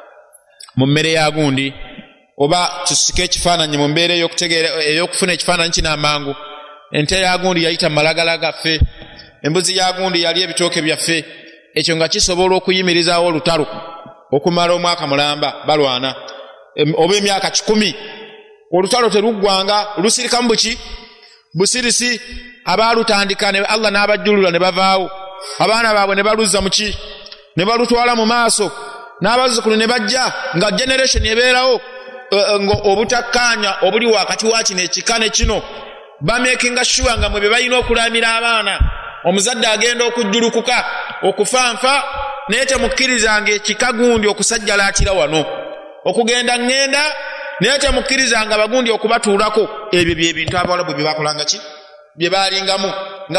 mu mmere ya gundi oba tusike ekifaananyi mu mbeera ey'okufuna ekifaananyi kino amangu ente ya gundi yayita mu malagala gaffe embuzi ya gundi yali ebitooke byaffe ekyo nga kisobola okuyimirizaawo olutalo okumala omwaka mulamba balwana oba emyaka kikumi olutalo teruggwanga lusirikamu buki busirisi abaalutandika ne Allah n'abajjulula ne bavaawo abaana baabwe ne baluzza muki ne balutwala mu maaso n'abazzukulu ne bajja nga generation ebeerawo obutakkaanya obuli wakati wa kino ekika ne kino bamekinga sure nga mwe be balina okulamira abaana omuzadde agenda okujjulukuka okufanfa naye temukkirizanga ekika gundi okusajjalaatira wano okugenda ŋŋenda naye temukkirizanga bagundi okubatuulako ebyo byebintu abawalabu bye bakolanga ki bye baalingamu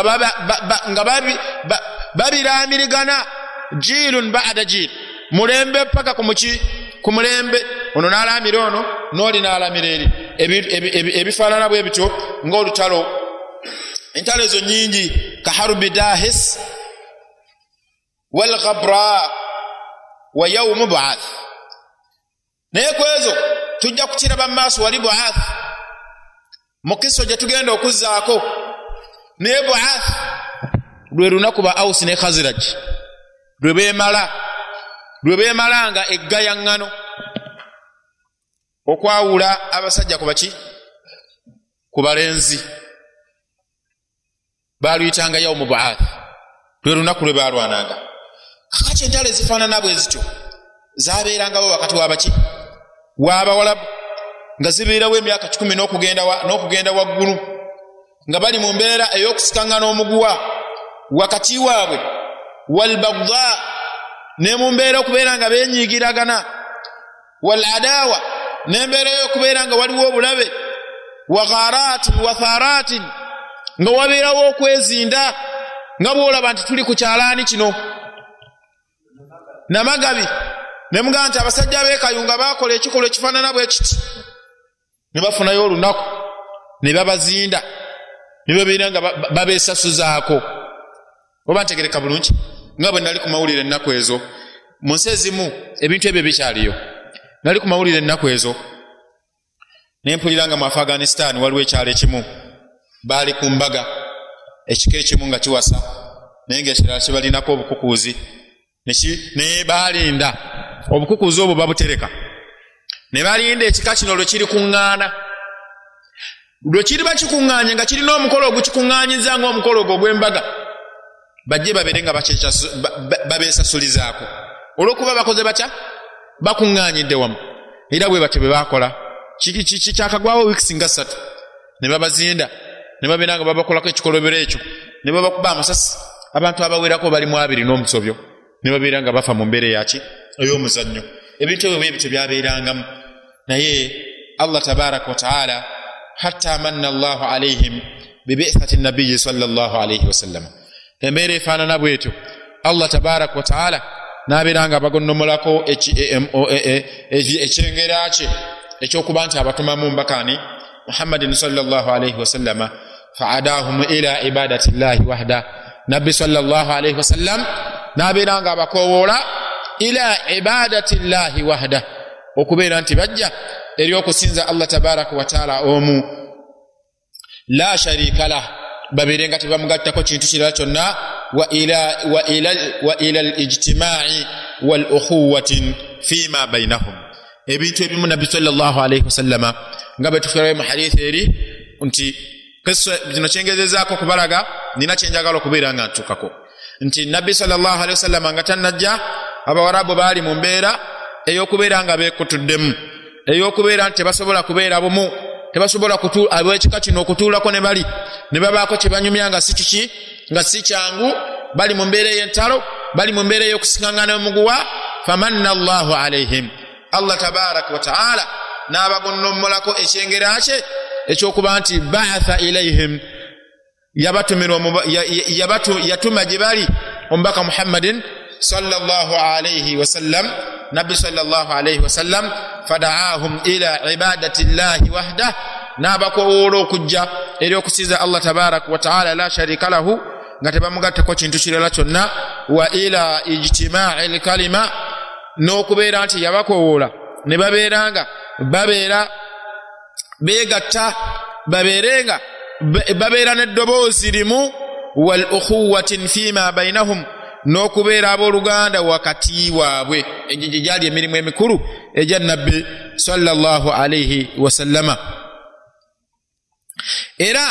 nga babiraamirigana jiilun ba'da jiil mulembe paka kumuki ku mulembe ono n'alamira ono n'oli n'alamira eri ebifaanana bwe bityo ng'olutalo entalo ezo nnyingi ka harubi dahis wal ghabra wa yawm ba'ath naye kwezo tujja kukiraba maaso wali ba'ath mukiso je tugenda okuzzaako naye ba'ath lwe lunaku ba Aus ne Khazraj lwe beemala lwe beemalanga eggayaŋŋano okwawula abasajja ku baki ku balenzi baluyitanga yawmu ba'ath lwe lunaku lwe balwananga kakati entalo ezifaanana bwe zityo zaabeerangawo wakati w'abaki w'abawalabu nga zibeerawo emyaka kikumi n'okugenda n'okugenda waggulu nga bali mu mbeera ey'okusikangana omuguwa wakati waabwe walbagda ne mu mbeera okubeera nga beenyiigiragana waladawa n'embeera y'okubeera nga waliwo obulabe wa gharaatin wa tharaatin nga wabeerawo okwezinda nga bw'olaba nti tuli ku kyalaani kino Namagabi ne mugamba nti abasajja b'ekayunga baakola ekikolwa ekifaanana bwe kiti ne bafunayo olunaku ne babazinda ne babeera nga babeesasuzaako oba ntegereka bulungi nga bwe nali ku mawulire ennaku ezo mu nsi ezimu ebintu ebyo bikyaliyo nali ku mawulire ennaku ezo ne mpulira nga mu Afghanistan waliwo ekyalo ekimu baali ku mbaga ekika ekimu nga kiwasa naye ng'ekirala kibalinako obukukuuzi ne balinda obukukuuzi obwo babutereka ne balinda ekika kino lwe kiri kuŋŋaana lwe kiri bakikuŋŋaanye nga kirina omukolo ogukikuŋŋaanyiza ng'omukolo ogwo ogw'embaga bajje babeere nga babeesasulizaako olw'okuba bakoze batya bakuŋŋaanyidde wamu era bwe batyo bwe baakola kyakagwawo wiikisi nga ssatu ne babazinda ne babeera nga babakolako ekikolobero ekyo ne babakuba amasasi abantu abawerako bali mu abiri n'omusobyo ne babeera nga bafa mu mbeera yaki ey'omuzannyo ebintu ebyo bwe bityo byabeerangamu naye Allah tabaraka wa taala hatta manna Allahu alayhim bibi'thati nabiyyi sallallahu alayhi wasallam embeera efaanana bwetyo Allah tabaraka wa taala n'abeera nga bagonnomolako ekyengera kye ekyokuba nti abatumamu mbakani Muhammadin sallallahu alayhi wasallama fa'adahum ila ibadati llahi wahda nabbi sallallahu alayhi wasallam n'abeera nga abakowoola ila ibadati llahi wahda okubeera nti bajja eri okusinza Allah tabaraka wa taala omu la sharika lah babeere nga tebamugattako kintu kirala kyonna wa ila wa ila wa ila al-ijtimaa'i wal ukhuwati fima bainahum ebintu ebimu nabbi sallallahu alayhi wasallama nga betufiirayo mu hadithi eri nti kisa kino kyengezezaako kubalaga nina kyenjagala okubeera nga ntukako nti nabbi sallallahu alayhi wasallama nga tannajja abawarabu baali mu mbeera ey'okubeera nga beekutuddemu ey'okubeera nti tebasobola kubeera bumu tebasobola ab'ekika kino okutuulako ne bali ne babaako kye banyumya nga si kiki nga si kyangu bali mu mbeera ey'entalo bali mu mbeera ey'okusikangana omuguwa famanna Allahu alayhim Allah tabaraka wa taala n'abagonnommolako ekyengera kye ekyokuba nti ba'atha ilayhim yabatumirwa yatuma gye bali omubaka Muhammadin sallallahu alayhi wasallam nabbi sallallahu alayhi wasallam fada'ahum ila ibadati llahi wahda n'abakowoola okujja eri okusinza Allah tabaraka wa taala la sharika lahu nga tebamugattako kintu kirala kyonna wa ila ijtimaa'i lkalima n'okubeera nti yabakowoola ne babeeranga babeera beegatta babeerenga babeera n'eddoboozi limu wal ukhuwatin fima bainahum n'okubeera abooluganda wakati waabwe egyo gye gyali emirimu emikulu egya nabbi sallallahu alayhi wasallama era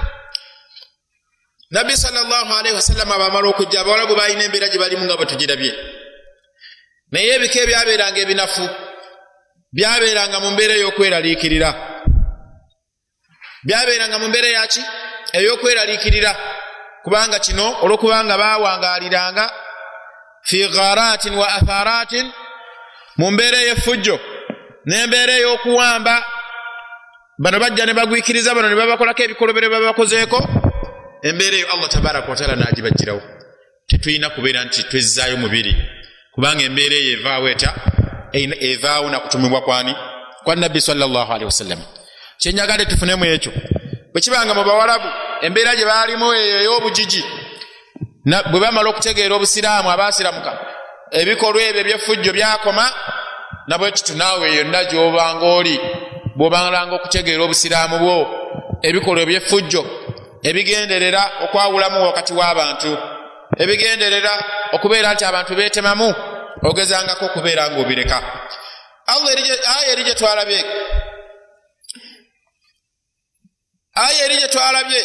nabbi sallallahu alayhi wasallama bamala okujja abawalabu balina embeera gye balimu nga bwe tugirabye naye ebika ebyabeeranga ebinafu byabeeranga mu mbeera ey'okweraliikirira byabeeranga mu mbeera yaki ey'okweraliikirira kubanga kino olw'okubanga baawangaaliranga fi gharaatin wa atharaatin mu mbeera ey'effujjo n'embeera ey'okuwamba bano bajja ne bagwikiriza bano ne babakolako ebikolobero babakozeeko embeera eyo Allah tabaraka wa taala n'agibajjirawo tetulina kubeera nti twezzaayo mubiri kubanga embeera eyo evaawo etya evaawo nakutumibwa kwani kwa nabbi sallallahu alaihi wasallam kyenjagala tufunemu ekyo bwe kibanga mu bawalabu embeera gye baalimu eyo ey'obujiji bwe bamala okutegeera obusiraamu abaasiramuka ebikolwa ebyo ebyeffujjo byakoma nabwe kitu naawe yonna gy'obanga oli bw'obalanga okutegeera obusiraamu bwo ebikolwa ebyeffujjo ebigenderera okwawulamu wakati w'abantu ebigenderera okubeera nti abantu beetemamu ogezangako okubeera ng'obireka. Allah aya eri gye twalabye aya eri gye twalabye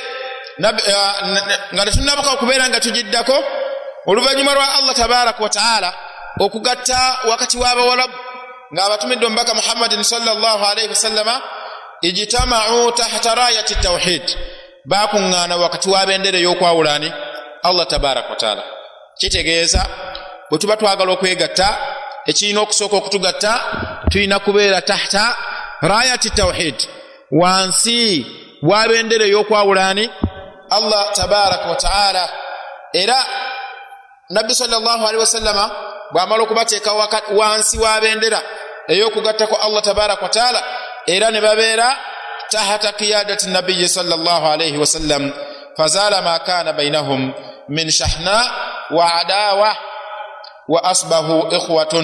nga tetunnabuka okubeera nga tugiddako oluvannyuma lwa Allah tabaraka wa taala okugatta wakati w'abawalabu ng'abatumiddwa omubaka Muhammadin sallallahu alayhi wasallama ijtama'u tahta rayati tawhid bakuŋŋaana wakati w'abendera ey'okwawulani Allah tabaraka wa taala. Kitegeeza bwe tuba twagala okwegatta ekirina okusooka okutugatta tulina kubeera tahta rayati tawhid wansi w'abendera ey'okwawulani Allah tabaraka wa taala. Era nabbi sallallahu alaihi wasallama bw'amala okubateeka wansi w'abendera ey'okugattako Allah tabaraka wa taala era ne babeera tahta qiyadati nabiyyi sallallahu alaihi wasallam fazala ma kana bainahum min shahna wa adawa wa asbahu ikhwatun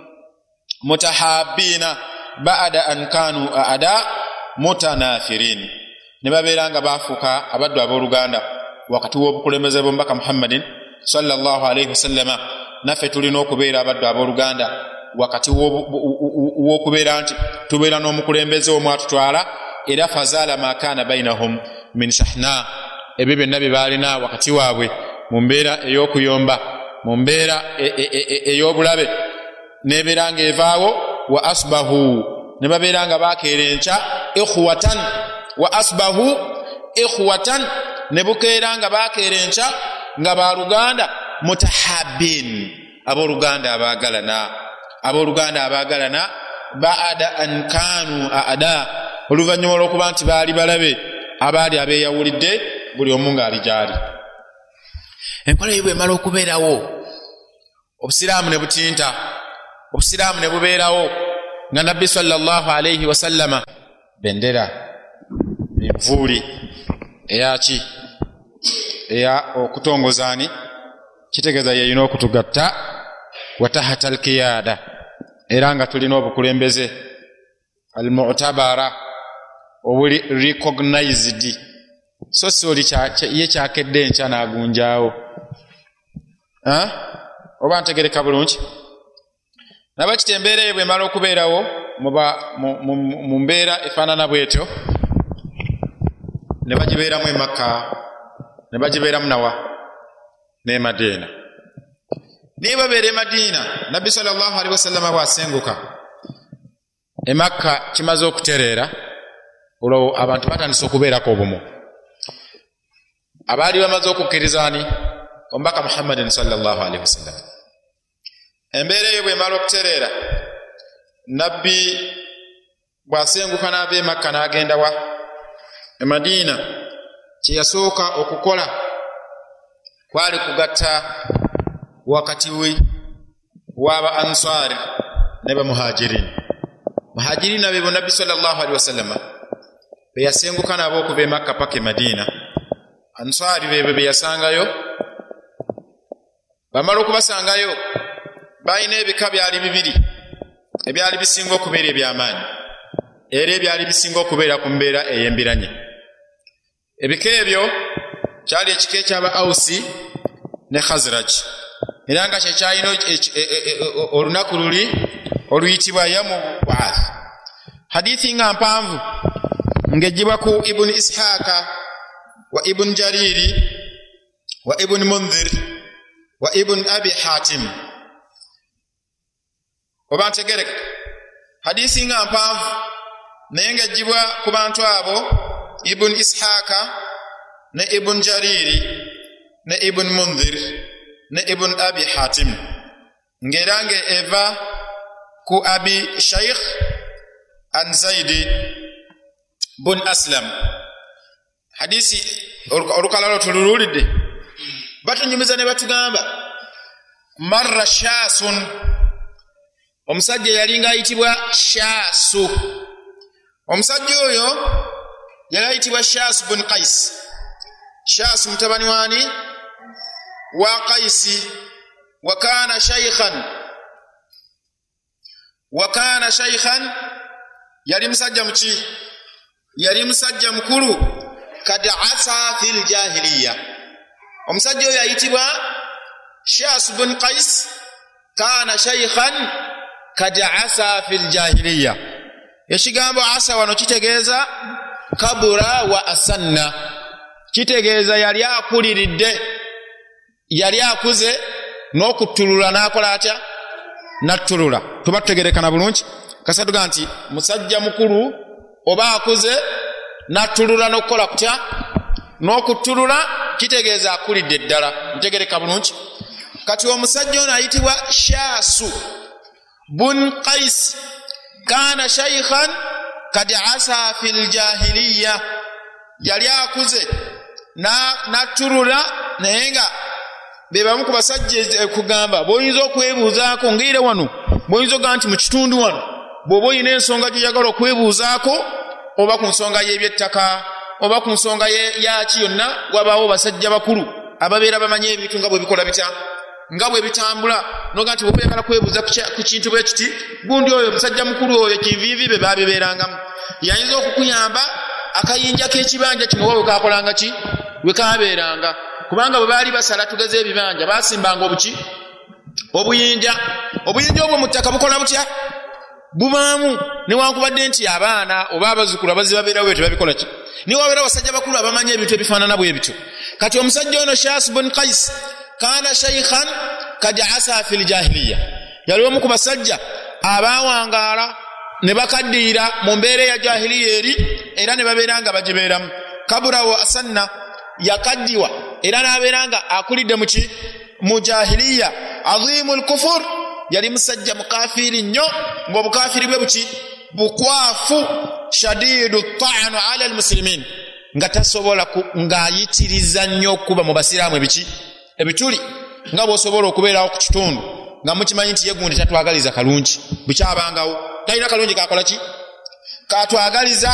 mutahabbina ba'da an kanu aada mutanafirin. Ne babeera nga baafuuka abaddu abooluganda wakati w'obukulembeze bw'omubaka Muhammadin sallallahu alayhi wasallama. Naffe tulina okubeera abaddu abooluganda wakati w'okubeera nti tubeera n'omukulembeze omwatutwala era fazala ma kana bainahum min shahna ebyo byonna bye baalina wakati waabwe mu mbeera ey'okuyomba mu mbeera ey'obulabe n'ebeera nga evaawo wa asbahu ne babeera nga baakeera enkya ikhwatan wa asbahu ikhwatan ne bukeera nga baakeera enkya nga baaluganda mutahabbin abooluganda abaagalana abooluganda abaagalana ba'ada an kanu aada oluvannyuma lw'okuba nti baali balabe abaali abeeyawulidde buli omu ng'ali gyali. Enkola eyo bw'emala okubeerawo obusiraamu ne butinta obusiraamu ne bubeerawo nga nabbi sallallahu alayhi wasallama bendera envuuli eyaki eya okutongozaani kitegeeza yeyina okutugatta wa tahta alqiyada era nga tulina obukulembeze almu'tabara obuli recognized so si oli ye kyakedde enkya n'agunjaawo oba ntegereka bulungi. Nabakiti embeera eyo bw'emala okubeerawo mu mbeera efaanana bwetyo ne bagibeeramu e Makka ne bagibeeramu nawa ne Madiina. Naye babeera e Madiina nabbi sallallahu alaihi wasallama bw'asenguka e Makka kimaze okutereera olwo abantu batandise okubeerako obumu abaali bamaze okukkirizaani omubaka Muhammadin sallallahu alaihi wasallam. Embeera eyo bw'emala okutereera nabbi bw'asenguka n'ava e Makka n'agenda wa e Madiina kye yasooka okukola kwali kugatta wakati w'aba ansari ne ba muhajirin. Muhajirin be nabbi sallallahu alaihi wasallam be yasenguka nabo okuva e Makka paka e Madiina. Ansari be be yasangayo bamala okubasangayo balina ebika byali bibiri ebyali bisinga okubeera eby'amaanyi era ebyali bisinga okubeera ku mbeera ey'embiranye. Ebika ebyo kyali ekika ekyaba Ausi ne Khazraj era nga kye kyalina olunaku luli oluyitibwa yamu Ba'ath. Hadithi nga mpanvu ng'ejjibwa ku Ibn Ishaaka wa Ibn Jariri wa Ibn Mundhir wa Ibn Abi Hatim. Oba ntegereka hadithi nga mpanvu naye ng'ejjibwa ku bantu abo Ibn Ishaaka ne Ibn Jariri ne Ibn Mundhir ne Ibn Abi Hatim ng'era nga eva ku Abi Shaykh an Zaidi bun Aslam. Hadisi olukalala tulululidde batunyumiza ne batugamba marra shasun omusajja yali nga ayitibwa Shasu. Omusajja oyo yali ayitibwa Shasu bun Qais. Shasu mutabani wani wa Qaisi wa kana shaykhan wa kana shaykhan yali musajja muki yali musajja mukulu kad asa fil jahiliya omusajja oyo ayitibwa Shas bin Qais kana shaykhan kad asa fil jahiliya ekigambo asa wano kitegeeza kabura wa asanna kitegeeza yali akuliridde yali akuze n'okutulula n'akola atya natulula tuba tutegerekana bulungi kasatuga nti musajja mukulu oba akuze natulula n'okukola kutya n'okutulula kitegeeza akulidde ddala ntegereka bulungi kati omusajja ono ayitibwa Shasu bun Qais kana shaykhan kad asa fil jahiliya yali akuze na natulula naye nga bebamu ku basajja kugamba boyinza okwebuuzaako ngire wano boyinza oga nti mu kitundu wano bw'oba oyina ensonga gy'oyagala okwebuuzaako oba ku nsonga y'ebyettaka oba ku nsonga yaki yonna wabaawo basajja bakulu ababeera bamanye ebintu nga bwe bikola bitya nga bwe bitambula noga nti bw'oyagala kwebuuza ku kintu bwe kiti gundi oyo musajja mukulu oyo kiviivi be baabibeerangamu yayinza okukuyamba akayinja k'ekibanja kino oba bwe kaakolanga ki bwe kaabeeranga kubanga bwe baali basala tugeze ebibanja baasimbanga obuki obuyinja obuyinja obwo mu ttaka bukola butya bubaamu newankubadde nti abaana oba abazukulu abazzi babeerawo bwe tebabikola ki niwabeera basajja bakulu abamanya ebintu ebifaanana bwe bityo kati omusajja ono Shas bin Qais kana shaykhan kad asa fil jahiliya yali omu ku basajja abaawangaala ne bakaddiira mu mbeera ya jahiliya eri era ne babeera nga bagibeeramu kabura wa asanna yakaddiwa era n'abeera nga akulidde muki mu jahiliya azimul kufur yali musajja mukafiri nnyo ng'obukafiri bwe buki bukwafu shadidu ta'anu ala almuslimin nga tasobola ng'ayitiriza nnyo okuba mu basiraamu ebiki ebituli nga bw'osobola okubeerawo ku kitundu nga mukimanyi nti ye gundi tatwagaliza kalungi bukyabangawo talina kalungi kakola ki katwagaliza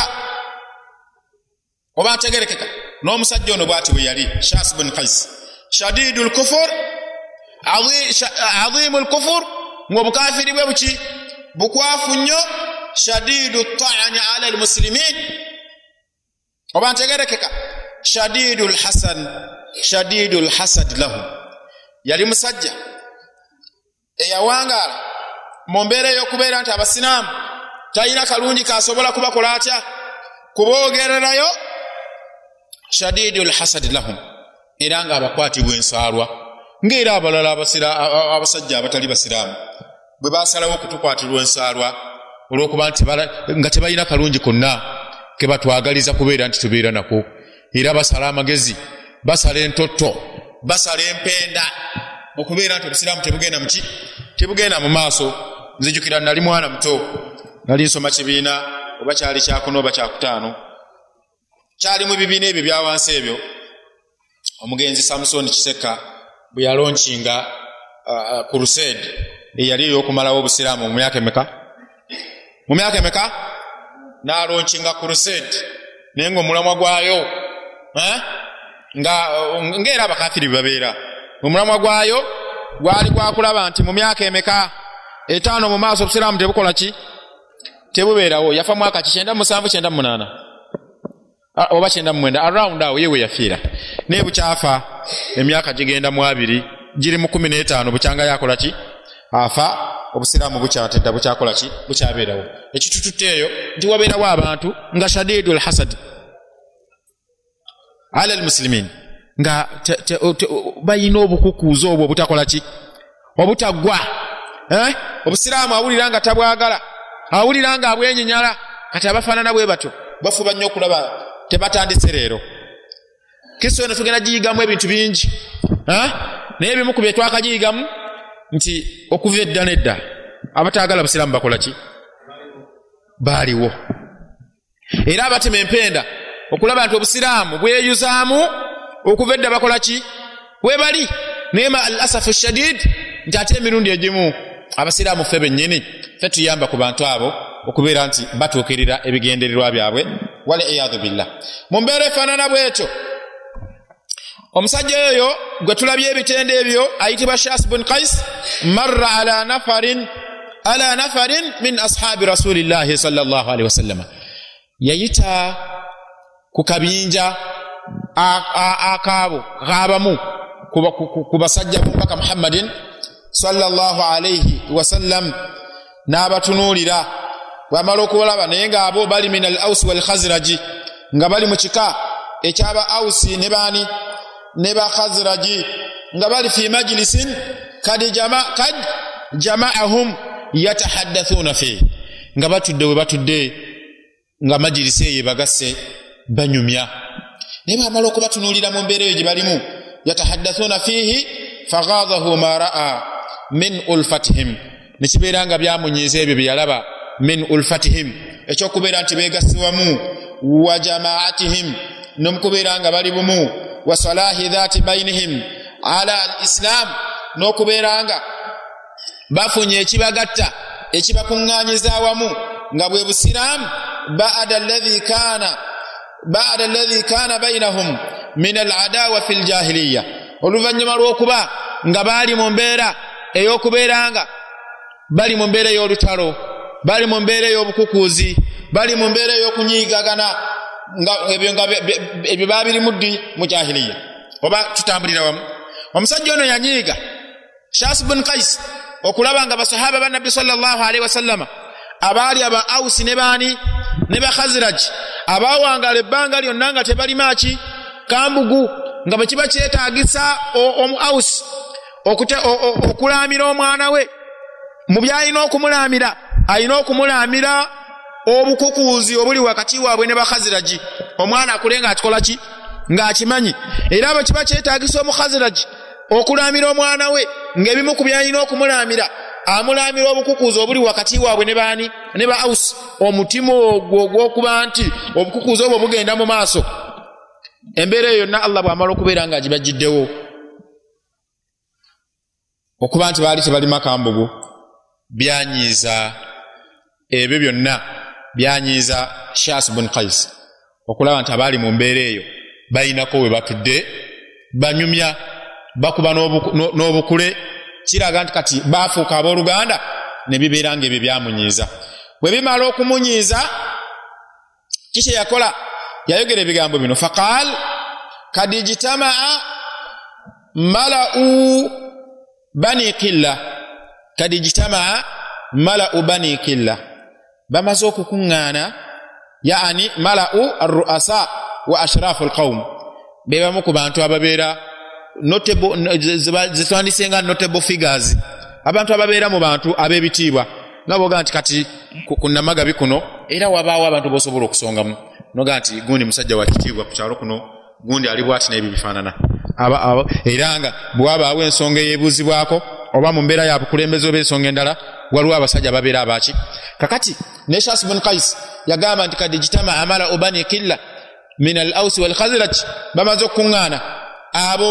oba ategerekeka n'omusajja ono bw'ati bwe yali Shas bin Qais shadidul kufur azimul kufur ng'obukafiri bwe buki bukwafu nnyo shadidu ta'ani ala almuslimin oba ntegerekeka shadidul hasan shadidul hasad lahu yali musajja eyawangaala mu mbeera y'okubeera nti abasiraamu talina kalungi kasobola kubakola atya kuboogererayo shadidul hasad lahum era nga abakwatibwa ensaalwa ng'era abalala abasajja abatali basiraamu bwe basalawo okutukwatirwa ensaalwa olw'okuba nti nga tebalina kalungi konna ke batwagaliza kubeera nti tubeera nako era basala amagezi basala entotto basala empenda okubeera nti obusiraamu tebugenda muki tebugenda mu maaso nzijukira nali mwana muto nali nsoma kibiina oba kyali kyakuna oba kyakutaano kyali mu bibiina ebyo byawansi ebyo omugenzi Samson Kiseka bwe yalonkinga uh, crusade eyali ey'okumalawo obusiraamu mu myaka emeka mu myaka emeka n'alonkinga crusade naye ng'omulamwa gwayo eh? nga ng'era abakafiri babeera omulamwa gwayo gwali gwakulaba nti mu myaka emeka etaano mu maaso obusiraamu tebukola ki tebubeerawo yafa mwaka kikyenda musanvu kyenda munaana oba kyenda mwenda around awo yewe yafiira naye bukyafa emyaka gigenda mu abiri giri mu kumi n'etaano bukyanga yakola ki afa obusiraamu bukyatedda bukyakola ki bukyabeerawo ekitututte eyo nti wabeerawo abantu nga shadidul hasad ala almuslimin nga bayina obukukuuzo obwo obutakola ki obutaggwa eh? obusiraamu awulira nga tabwagala awulira nga abwenyinyala kati abafaanana bwe batyo bafuba nnyo okulaba tebatandise leero kristo eno tugenda giyigamu ebintu bingi eh? naye ebimu ku bye twakagiyigamu nti okuva edda nedda abataagala busiraamu bakola ki baaliwo era abatema empenda okulaba nti obusiraamu bweyuzaamu okuva edda bakola ki we bali naye ma al asafu shadid nti ate emirundi egimu abasiraamu ffe bennyini ffe tuyamba ku bantu abo okubeera nti batuukirira ebigendererwa byabwe wal iyadhu billah mu mbeera efaanana bw'etyo omusajja oyo gwe tulabye ebitende ebyo ayitibwa Shas bin Qais marra ala nafarin ala nafarin min ashabi rasulillahi sallallahu alaihi wasallam yayita ku kabinja akaabo gaabamu kubasajja mpaka Muhammadin sallallahu alaihi wasallam n'abatunuulira bwamala okulaba naye nga abo bali min al-Aws wal Khazraj nga bali mu kika ekyaba Ausi ne bani ne ba Khazraj nga bali fi majlisin kad jama kad jama'ahum yatahaddathuna fi nga batudde we batudde nga majlisi ye bagasse banyumya ne bamala okubatunuulira mu mbeera eyo gye balimu yatahaddathuna fihi faghadahu ma ra'a min ulfatihim nikibeera nga byamunyiza ebyo byalaba min ulfatihim ekyokubeera nti beegasiwamu wa jamaatihim nomukubeera nga bali bumu wa salahi dhati bainihim ala al-islam n'okubeera nga bafunye ekibagatta ekibakuŋŋaanyiza awamu nga bwe busiraamu ba'da alladhi kana ba'da alladhi kana bainahum min al-adawa fil jahiliyya oluvannyuma lw'okuba nga baali mu mbeera ey'okubeera nga bali mu mbeera y'olutalo bali mu mbeera y'obukukuuzi bali mu mbeera y'okunyiigagana nga ebyo nga ebyo baabiri muddi mu jahiliyya oba tutambulira wamu omusajja ono yanyiiga Shas bin Qais okulaba nga basahaba ba Nabbi sallallahu alaihi wasallama abaali aba Ausi ne bani ne ba Khazraj abawangala ebbanga lyonna nga tebali maaki kambugu nga bwe kiba kyetaagisa omu Ausi okulaamira omwana we mu byalina okumulaamira alina okumulaamira obukukuuzi obuli wakati waabwe ne ba Khazraj omwana akule nga akikola ki ng'akimanyi era bwe kiba kyetaagisa omu Khazraj okulaamira omwana we ng'ebimu ku byalina okumulaamira amulaamira obukukuuzi obuli wakati waabwe ne baani ne ba Ausi omutima ogwo ogw'okuba nti obukukuuzi obwo bugenda mu maaso embeera eyo yonna Allah bw'amala okubeera nga agibajjiddewo okuba nti baali tebali makambugu byanyiiza ebyo byonna byanyiiza Shas bin Qais okulaba nti abaali mu mbeera eyo balinako we batudde banyumya bakuba n'obukule kiraga nti kati baafuuka abooluganda ne bibeera nga ebyo byamunyiiza bwe bimala okumunyiiza kiki yakola yayogera ebigambo bino faqal kad ijtamaa mala'u bani qilla kad ijtamaa mala'u bani qilla bamaze okukuŋŋaana yaani mala'u ar-ru'asa wa ashrafu al-qawm bebamu ku bantu ababeera zitwandisenga notable figures abantu ababeera mu bantu ab'ebitiibwa nga boga nti kati kunnamagabi kuno era wabaawo abantu bosobola okusongamu noga nti gundi musajja wa kitiibwa ku kyalo kuno gundi ali bwati n'ebyo bifaanana era nga bwabaawo ensonga eyeebuuzibwako oba mu mbeera ya bukulembeze oba ensonga endala waliwo abasajja ababeera abaaki kakati ne Shas bin Qais yagamba nti kad ijtamaa mala'u bani qilla min al-Aws wal Khazraj bamaze okuŋŋaana abo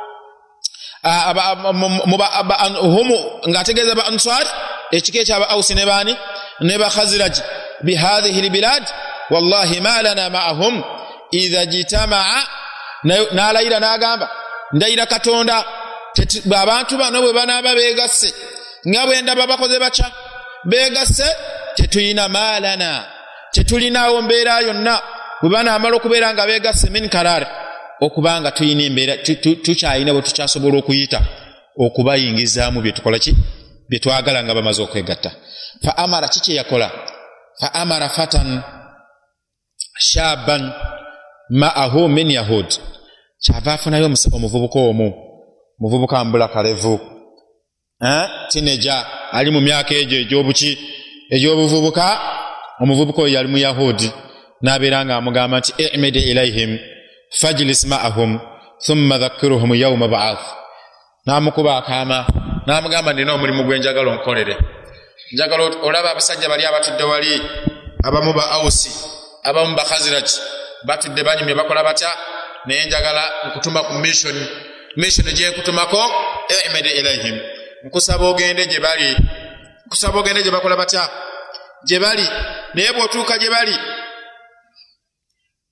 humu ng'ategeeza ba Ansar ekika ekyaba Ausi ne baani ne ba Khazraj bihadhihi albilad wallahi ma lana ma'ahum idha jitamaa n'alayira n'agamba ndayira Katonda abantu bano bwe banaaba beegasse nga bwe ndaba bakoze baca beegasse tetulina maalana tetulinaawo mbeera yonna bwe banaamala okubeera nga beegasse min karar okubanga tuyina embeera tukyayina bwe tukyasobola okuyita okubayingizaamu bye tukola ki bye twagala nga bamaze okwegatta fa amara kiki yakola fa amara fatan shaban ma'ahu min yahud kyava afunayo omuvubuka omu muvubuka mbula kalevu eh tineja ali mu myaka egyo egy'obuki egy'obuvubuka omuvubuka oyo yali mu yahudi n'abeeranga amugamba nti i'mid ilaihim fajlis ma'ahum thumma dhakkiruhum yawma ba'ath n'amukuba akaama n'amugamba nina omulimu gwenjagala onkolere njagala olaba abasajja bali abatudde wali abamu ba Ausi abamu ba Khazraj batudde banyumye bakola batya naye njagala nkutuma ku mission mission gye nkutumako i'mid ilaihim nkusaba ogende gye bali nkusaba ogende gye bakola batya gye bali naye bw'otuuka gye bali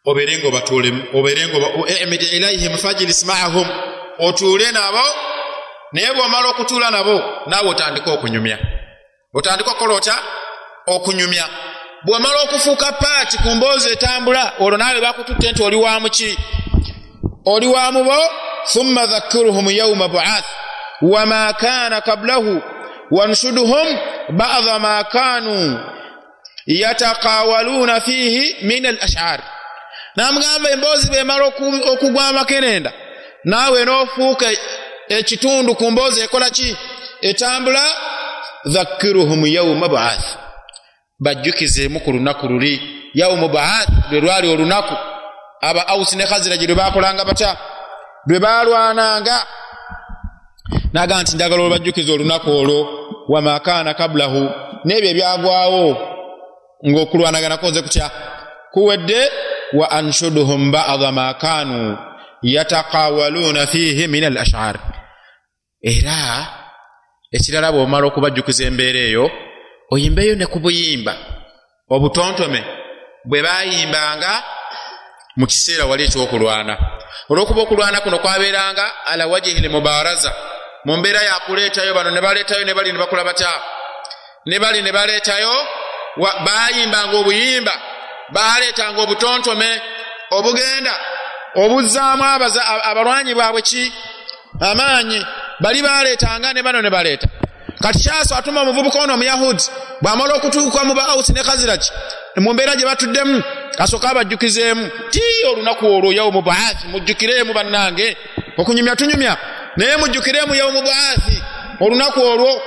oberengo batulemu oberengo emid ilaihim fajlis ma'ahum otule nabo naye bw'omala okutula nabo naawe otandika okunyumya otandika kolota okunyumya bw'omala okufuuka paati ku mboozi etambula olwo naawe bakututte nti oli wa muki oli wa mubo thumma dhakkiruhum yawma bu'ath wama kana qablahu wanshuduhum ba'dha ma kanu yataqawaluna fihi min al-ash'ar namugamba emboozi bemala okugwa amakerenda naawe n'ofuuka ekitundu ku mboozi ekola ki etambula dhakkiruhum yawma bu'ath bajjukizeemu ku lunaku luli yawma bu'ath lwe lwali olunaku aba Awusi ne Khaziraji lwe baakolanga batya lwe baalwananga naga nti njagala olubajjukiza olunaku olwo wama kaana kablahu n'ebyo ebyagwawo ng'okulwanagana koze kutya kuwedde wa anshuduhum ba'dha ma kanu yataqawaluna fihi min al-ash'ar era ekirala bw'omala okubajjukiza embeera eyo oyimbeyo ne kubuyimba obutontome bwe bayimbanga mu kiseera wali ekyokulwana olw'okuba okulwana kuno kwabeeranga ala wajihil mubaraza mu mbeera yakuleetayo bano ne baleetayo ne bali ne bakola batya ne bali ne baleetayo bayimbanga obuyimba baleetanga obutontome obugenda obuzzaamu abalwanyi baabwe ki amaanyi bali baleetanga ne bano ne baleeta kati kyaso atuma omuvubuka ono omuyahudi bw'amala okutuuka mu ba Awusi ne Khaziraji mu mbeera gye batuddemu asooka abajjukizeemu ti olunaku olwo yawmu bu'ath mujjukireemu bannange okunyumya tunyumya naye mujjukireemu yawmu bu'ath olunaku olwo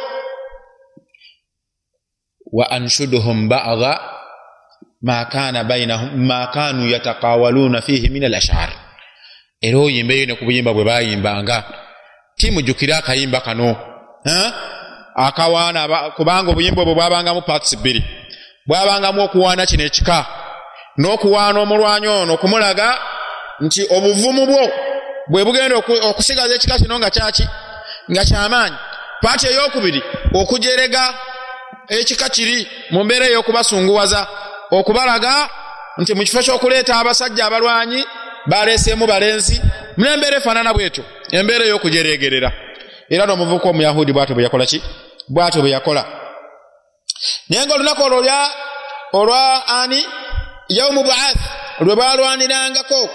wa anshuduhum ba'dha ma kana bainahum ma kanu yataqawaluna fihi min al-ash'ar era oyimbeyo ne kubuyimba bwe bayimbanga ti mujjukire akayimba kano akawaana kubanga obuyimba obwo bwabangamu parts bbiri bwabangamu okuwaana kino ekika n'okuwaana omulwanyi ono okumulaga nti obuvumu bwo bwe bugenda okusigaza ekika kino nga kyaki nga kyamaanyi paati ey'okubiri okujerega ekika kiri mu mbeera ey'okubasunguwaza okubalaga nti mu kifo ky'okuleeta abasajja abalwanyi baleeseemu balenzi munembeera efaanana bwetyo embeera ey'okujeregerera era n'omuvubuka omuyahudi bw'atyo bwe yakola ki bw'atyo bwe yakola naye nga olunaku olwo lya olwa ani yawmu bu'ath lwe baalwanirangako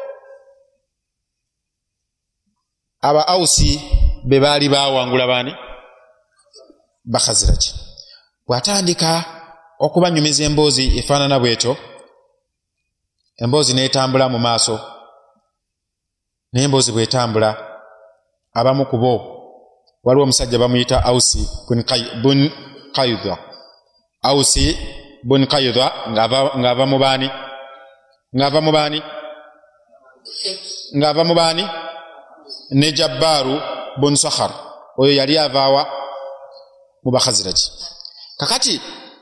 aba Awusi be baali baawangula baani ba Khaziraji bw'atandika okubanyumiza emboozi efaanana bwetyo emboozi n'etambula mu maaso naye emboozi bw'etambula abamu ku bo waliwo omusajja bamuyita Awusi bun Qaydha Awusi bun Qaydha ng'ava mu baani ng'ava mu baani ng'ava mu baani ne Jabbaru bun Sakhar oyo yali avaawa mu ba Khaziraji kakati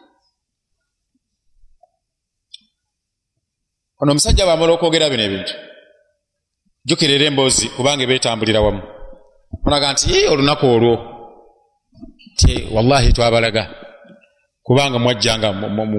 ono omusajja bw'amala okwogera bino ebintu jjukirira emboozi kubanga beetambulira wamu olaga nti olunaku olwo ti wallahi twabalaga kubanga mwajjanga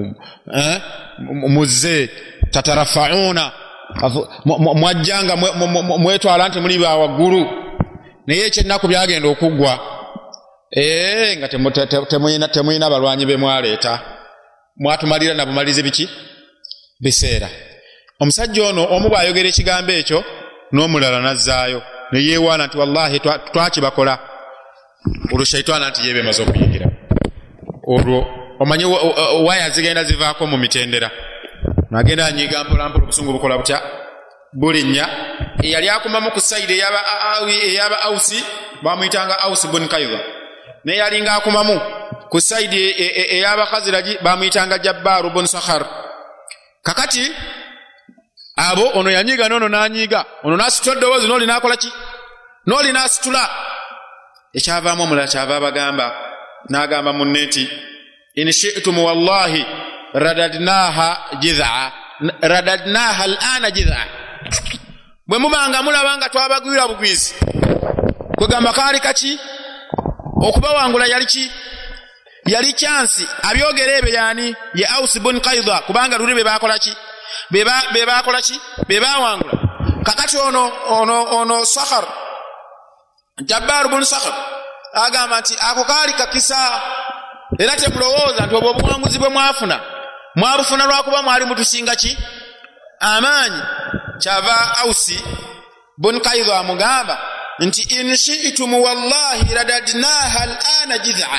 muzze tatarafauna mwajjanga mwetwala nti muli bawaggulu naye ekyennaku byagenda okuggwa nga temuyina balwanyi be mwaleeta mwatumalira nabumalize biki biseera omusajja ono omu bw'ayogera ekigambo ekyo n'omulala nazzaayo ne yeewaana nti wallahi twakibakola olwo shaitaana nti yeebe maze okuyingira olwo omanyi waya zigenda zivaako mu mitendera nagenda anyiga mpolampola obusungu bukola butya bulinnya eyali akumamu ku sayidi eyaba Awusi bamuyitanga Awusi bun Qaydha naye yalinga akumamu ku sayidi eyaba Khaziraji bamuyitanga Jabbaru bun Sakhar kakati abo ono yanyiga nono nanyiga ono nasitula ddoboozi n'oli nakola ki n'oli nasitula ekyavaamu omulala kyava abagamba n'agamba munne nti in shi'tum wallahi radadnaha jidha radadnaha al'ana jidha bwe mubanga mulaba nga twabagwira bugwizi kwegamba kaali kaki okubawangula yali ki yali kyansi abyogera ebyo yani ye Awusi bun Qaydha kubanga luli be bakola ki beba beba kola ki beba wangula kakati ono ono ono Sakhar Jabbar ibn Sakhar agamba nti ako kali kakisa era temulowooza nti obwo obuwanguzi bwe mwafuna mwabufuna lwakuba mwali mutusinga ki amaanyi kyava Ausi bun Qaidha amugamba nti in shi'tum wallahi radadnaha al'ana jid'a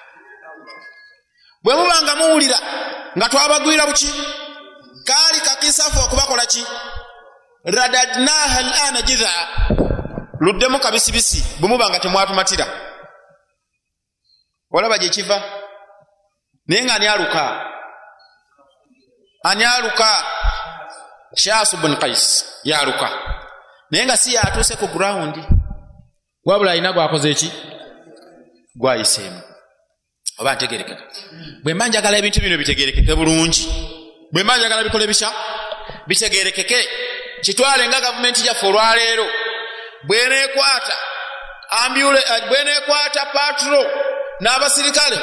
bwe mubanga muwulira nga twabagwira buki kali kakisafu okubakola ki radadnaha al'ana jid'a luddemu kabisibisi bwe mubanga temwatumatira olaba gye kiva naye nga ani aluka ani aluka Shasu bin Qais yaluka naye nga si yatuuse ku ground wabula alina gwakoze eki gwayiseemu oba ntegerekeka bwe mba njagala ebintu bino bitegerekeke bulungi bwe mba njagala bikole bisha bitegerekeke kitwale nga gavumenti yaffe olwaleero bweneekwata ambule bweneekwata patro n'abasirikale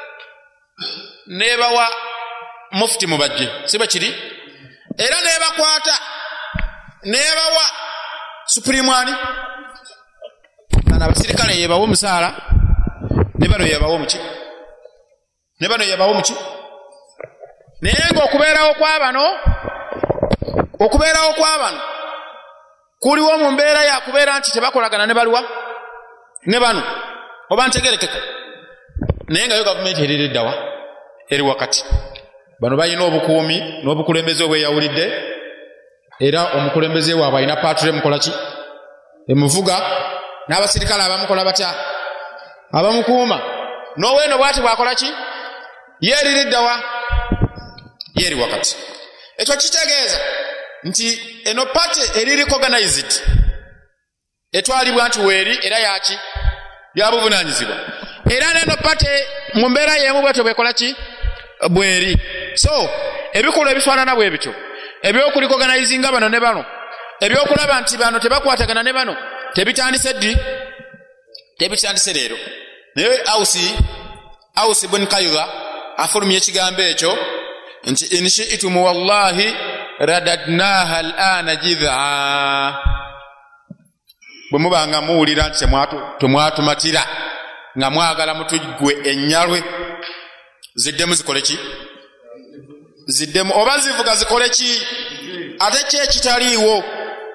nebawa mufti mubajje siba kiri era nebakwata nebawa suprimwani kana abasirikale yebawo musaala nebano yebawo muki nebano yebawo muki naye nga okubeerawo kw'abano okubeerawo kw'abano kuliwo mu mbeera ya kubeera nti tebakolagana ne baliwa ne bano oba ntegerekeka naye nga yo gavumenti eriri eddawa eri wakati bano balina obukuumi n'obukulembeze obweyawulidde era omukulembeze waabwe alina patule mukola ki emuvuga n'abasirikale abamukola batya abamukuuma n'oweeno bwati bwakola ki ye eriri eddawa ye eri wakati ekyo kitegeeza nti eno pate eri recognized etwalibwa nti weeri era yaki yabuvunaanyizibwa era neno pate mu mbeera y'emu bwetyo bwekola ki bweri so ebikulu ebifaanana bwe bityo ebyokulicognizinga bano ne bano ebyokulaba nti bano tebakwatagana ne bano tebitandise ddi tebitandise leero naye Ausi Ausi bin Qaidha afulumya ekigambo ekyo nti in shi'tum wallahi radadnaha al'ana jid'a bwe mubanga muwulira nti temwatumatira nga mwagala mutugwe ennyalwe ziddemu zikole ki ziddemu oba zivuga zikole ki ate ki ekitaliiwo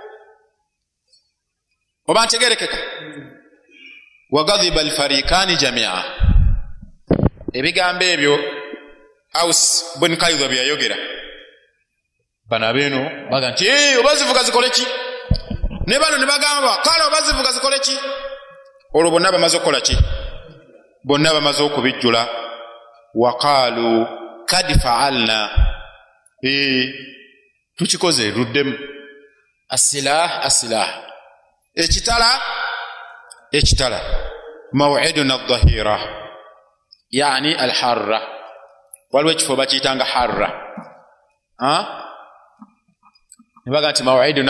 oba ntegerekeka wagadhiba alfarikani jamia ebigambo ebyo Aus bin Qaidha byayogera bana beno baga nti eh oba zivuga zikole ki ne bano ne bagamba kale oba zivuga zikole ki olwo bonna bamaze okukola ki bonna bamaze okubijjula waqalu kad fa'alna eh tukikoze ruddemu asilah asilah ekitala ekitala maw'iduna adh-dhahira yani al-harra waliwo ekifo bakiyitanga harra ha nibaga nti maw'iduna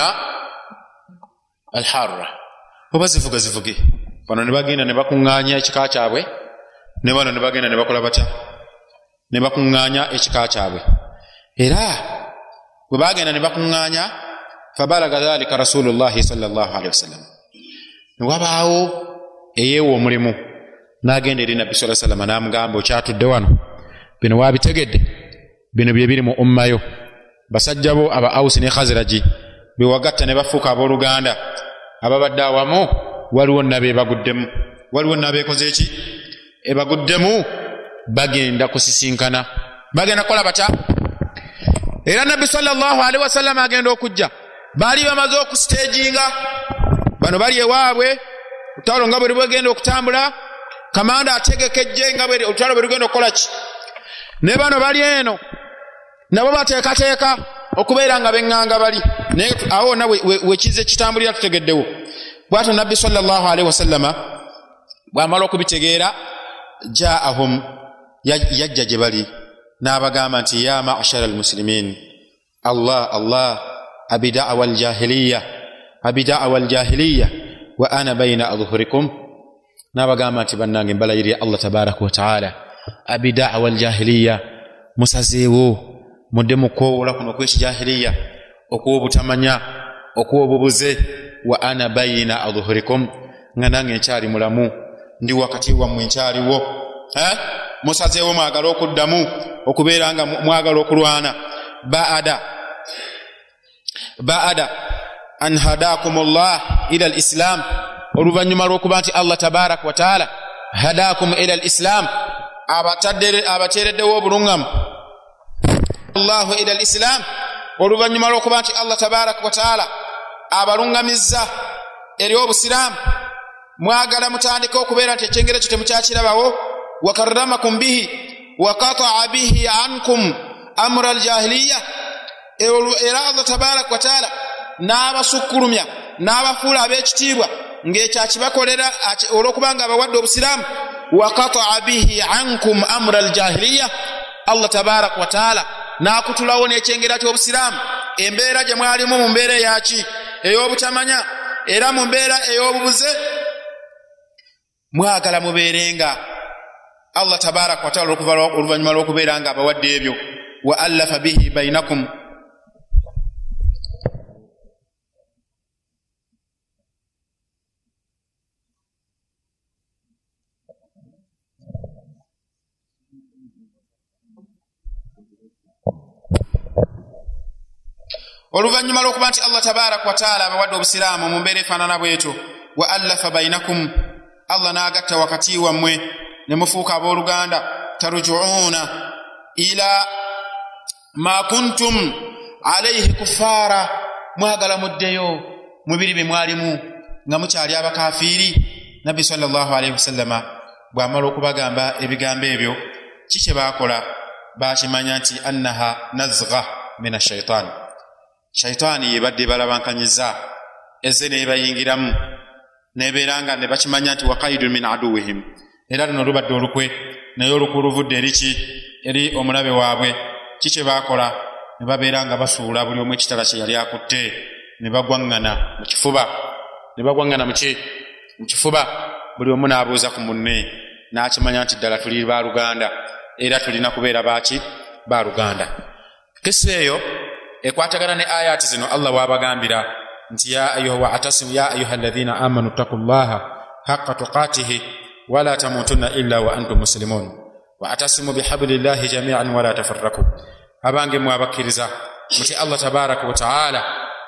al-harra oba zivuga zivuge bano ne bagenda ne bakuŋŋaanya ekika kyabwe ne bano ne bagenda ne bakola batya ne bakuŋŋaanya ekika kyabwe era bwe bagenda ne bakuŋŋaanya fabalaga dhalika rasulullahi sallallahu alaihi wasallam ne wabaawo eyeewa omulimu n'agenda eri nabbi sallallahu alaihi wasallam n'amugamba okyatudde wano bino waabitegedde bino bye biri mu ummayo basajja bo aba Ausi ne Khazraji bewagatta ne bafuuka abooluganda ababadde awamu waliwo nabe baguddemu waliwo nabe koze eki ebaguddemu bagenda kusisinkana bagenda kola batya era nabbi sallallahu alaihi wasallam agenda okujja bali bamaze okustaginga bano bali ewaabwe utalo nga bwe bwegenda okutambula kamanda ategekejje nga bwe utalo bwe lugenda okukola ki ne bano bali eno nabo bateekateeka okubeera nga benganga bali naye awo nawe wekize kitambulira tutegeddewo bw'atyo nabbi sallallahu alaihi wasallama bw'amala okubitegeera jaahum yajja gye bali n'abagamba nti ya ma'shara almuslimin allah allah abida'a wal jahiliya abida'a wal jahiliya wa ana bayna adhhurikum n'abagamba nti bannange mbalayirira Allah tabaraka wa taala abida'a wal jahiliya musazeewo mudde mukoowola kuno kw'ekijahiliya okw'obutamanya okw'obubuze wa ana bayina adhuhurikum nga nange nkyali mulamu ndi wakati wammwe nkyaliwo eh? musazeewo mwagala okuddamu okubeera nga mwagala okulwana baada baada an hadakum Allah ila al-islam oluvannyuma lw'okuba nti Allah tabaraka wa taala hadakum ila al-islam abateereddewo obulungamu Allahu ila al-islam oluvannyuma lw'okuba nti Allah tabaraka wa taala abalungamizza eri obusiraamu mwagala mutandika okubeera nti ekyengero kyo temukyakirabawo wakarramakum bihi waqata'a bihi ankum amra al-jahiliya era Allah tabaraka wa taala n'abasukkulumya n'abafuula ab'ekitiibwa ng'ekyakibakolera olw'okubanga abawadde obusiraamu waqata'a bihi ankum amra al-jahiliya Allah tabaraka wa taala n'akutulawo n'ekyengera ky'obusiraamu embeera gye mwalimu mu mbeera eyaki ey'obutamanya era mu mbeera ey'obubuze mwagala mubeerenga Allah tabaraka wa taala oluvannyuma lw'okubeera nga abawadde ebyo wa allafa bihi bainakum oluvannyuma lw'okuba nti Allah tabaraka wa taala abawadde obusiraamu mu mbeera efaanana bwetyo wa allafa bainakum Allah n'agatta wakati wammwe ne mufuuka abooluganda tarujuuna ila ma kuntum alayhi kuffara mwagala muddeyo mubiri bye mwalimu nga mukyali abakafiiri nabbi sallallahu alayhi wasallama bw'amala okubagamba ebigambo ebyo kiki baakola baakimanya nti annaha nazgha min ash-shaytaan shaytaani yebadde balabankanyiza ezze nebayingiramu nebeeranga ne bakimanya nti waqaidun min aduwihim era luno lubadde olukwe naye olukwe oluvudde eriki eri omulabe waabwe kiki baakola ne babeera nga basuula buli omu ekitala kye yali akutte ne bagwaŋŋana mu kifuba ne bagwaŋŋana muki mu kifuba buli omu n'abuuza ku munne n'akimanya nti ddala tuli baaluganda era tulina kubeera baaki baaluganda kesi eyo ekwatagana ne ayati zino Allah wabagambira nti ya ayuha wa atasimu ya ayuha alladhina amanu taqullaha haqqa tuqatihi wala tamutunna illa wa antum muslimun wa atasimu bihablillahi jami'an wala tafarraku abange mwabakiriza muti Allah tabaraka wa taala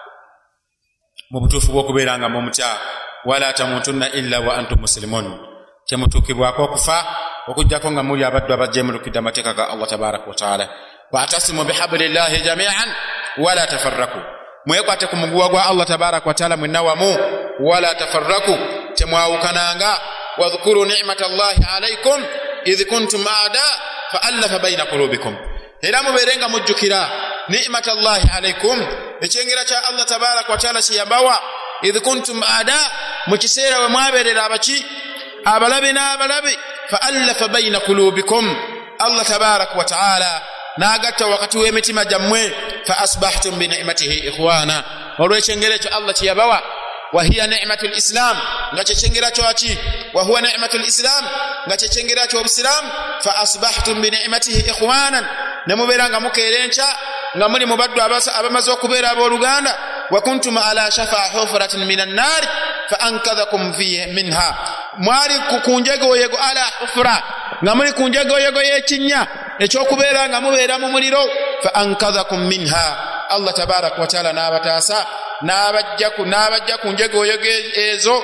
mu butuufu bw'okubeera nga mumutya wala tamutunna illa wa antum muslimun temutuukibwako okufa okujjako nga muli abaddu abajjemulukidde amateeka ga Allah tabaraka wa taala wa atasimu bihablillahi jami'an wala tafarraku mwekwate ku muguwa gwa Allah tabaraka wa taala mwenna wamu wala tafarraku temwawukananga wadhkuru ni'matallahi alaykum idh kuntum aada fa'alafa bayna qulubikum era muberenga mujjukira ni'matallahi alaykum ekyengera kya Allah tabaraka wa taala kiyabawa idh kuntum aada mu kiseera we mwaberera abaki abalabe n'abalabe fa'alafa bayna qulubikum Allah tabaraka wa taala n'agatta wakati w'emitima gyammwe fa asbahtum bi ni'matihi ikhwana olw'ekyengera ekyo Allah kiyabawa wa hiya ni'matul islam nga kyekengera kyaki wa huwa ni'matul islam nga kyekengera ky'obusiramu fa asbahtum bi ni'matihi ikhwanan ne mubeera nga mukeerenca nga muli mu baddu abamaze okubeera abooluganda wa kuntum ala shafa hufratin minan nar fa ankadhakum fihi minha mwali ku njegoyego ala hufra nga muli ku njegoyego y'ekinnya ekyokubeera nga mubeera mu muliro fa ankadhakum minha Allah tabaraka wa taala n'abataasa n'abajjaku n'abajjaku njegoyego ezo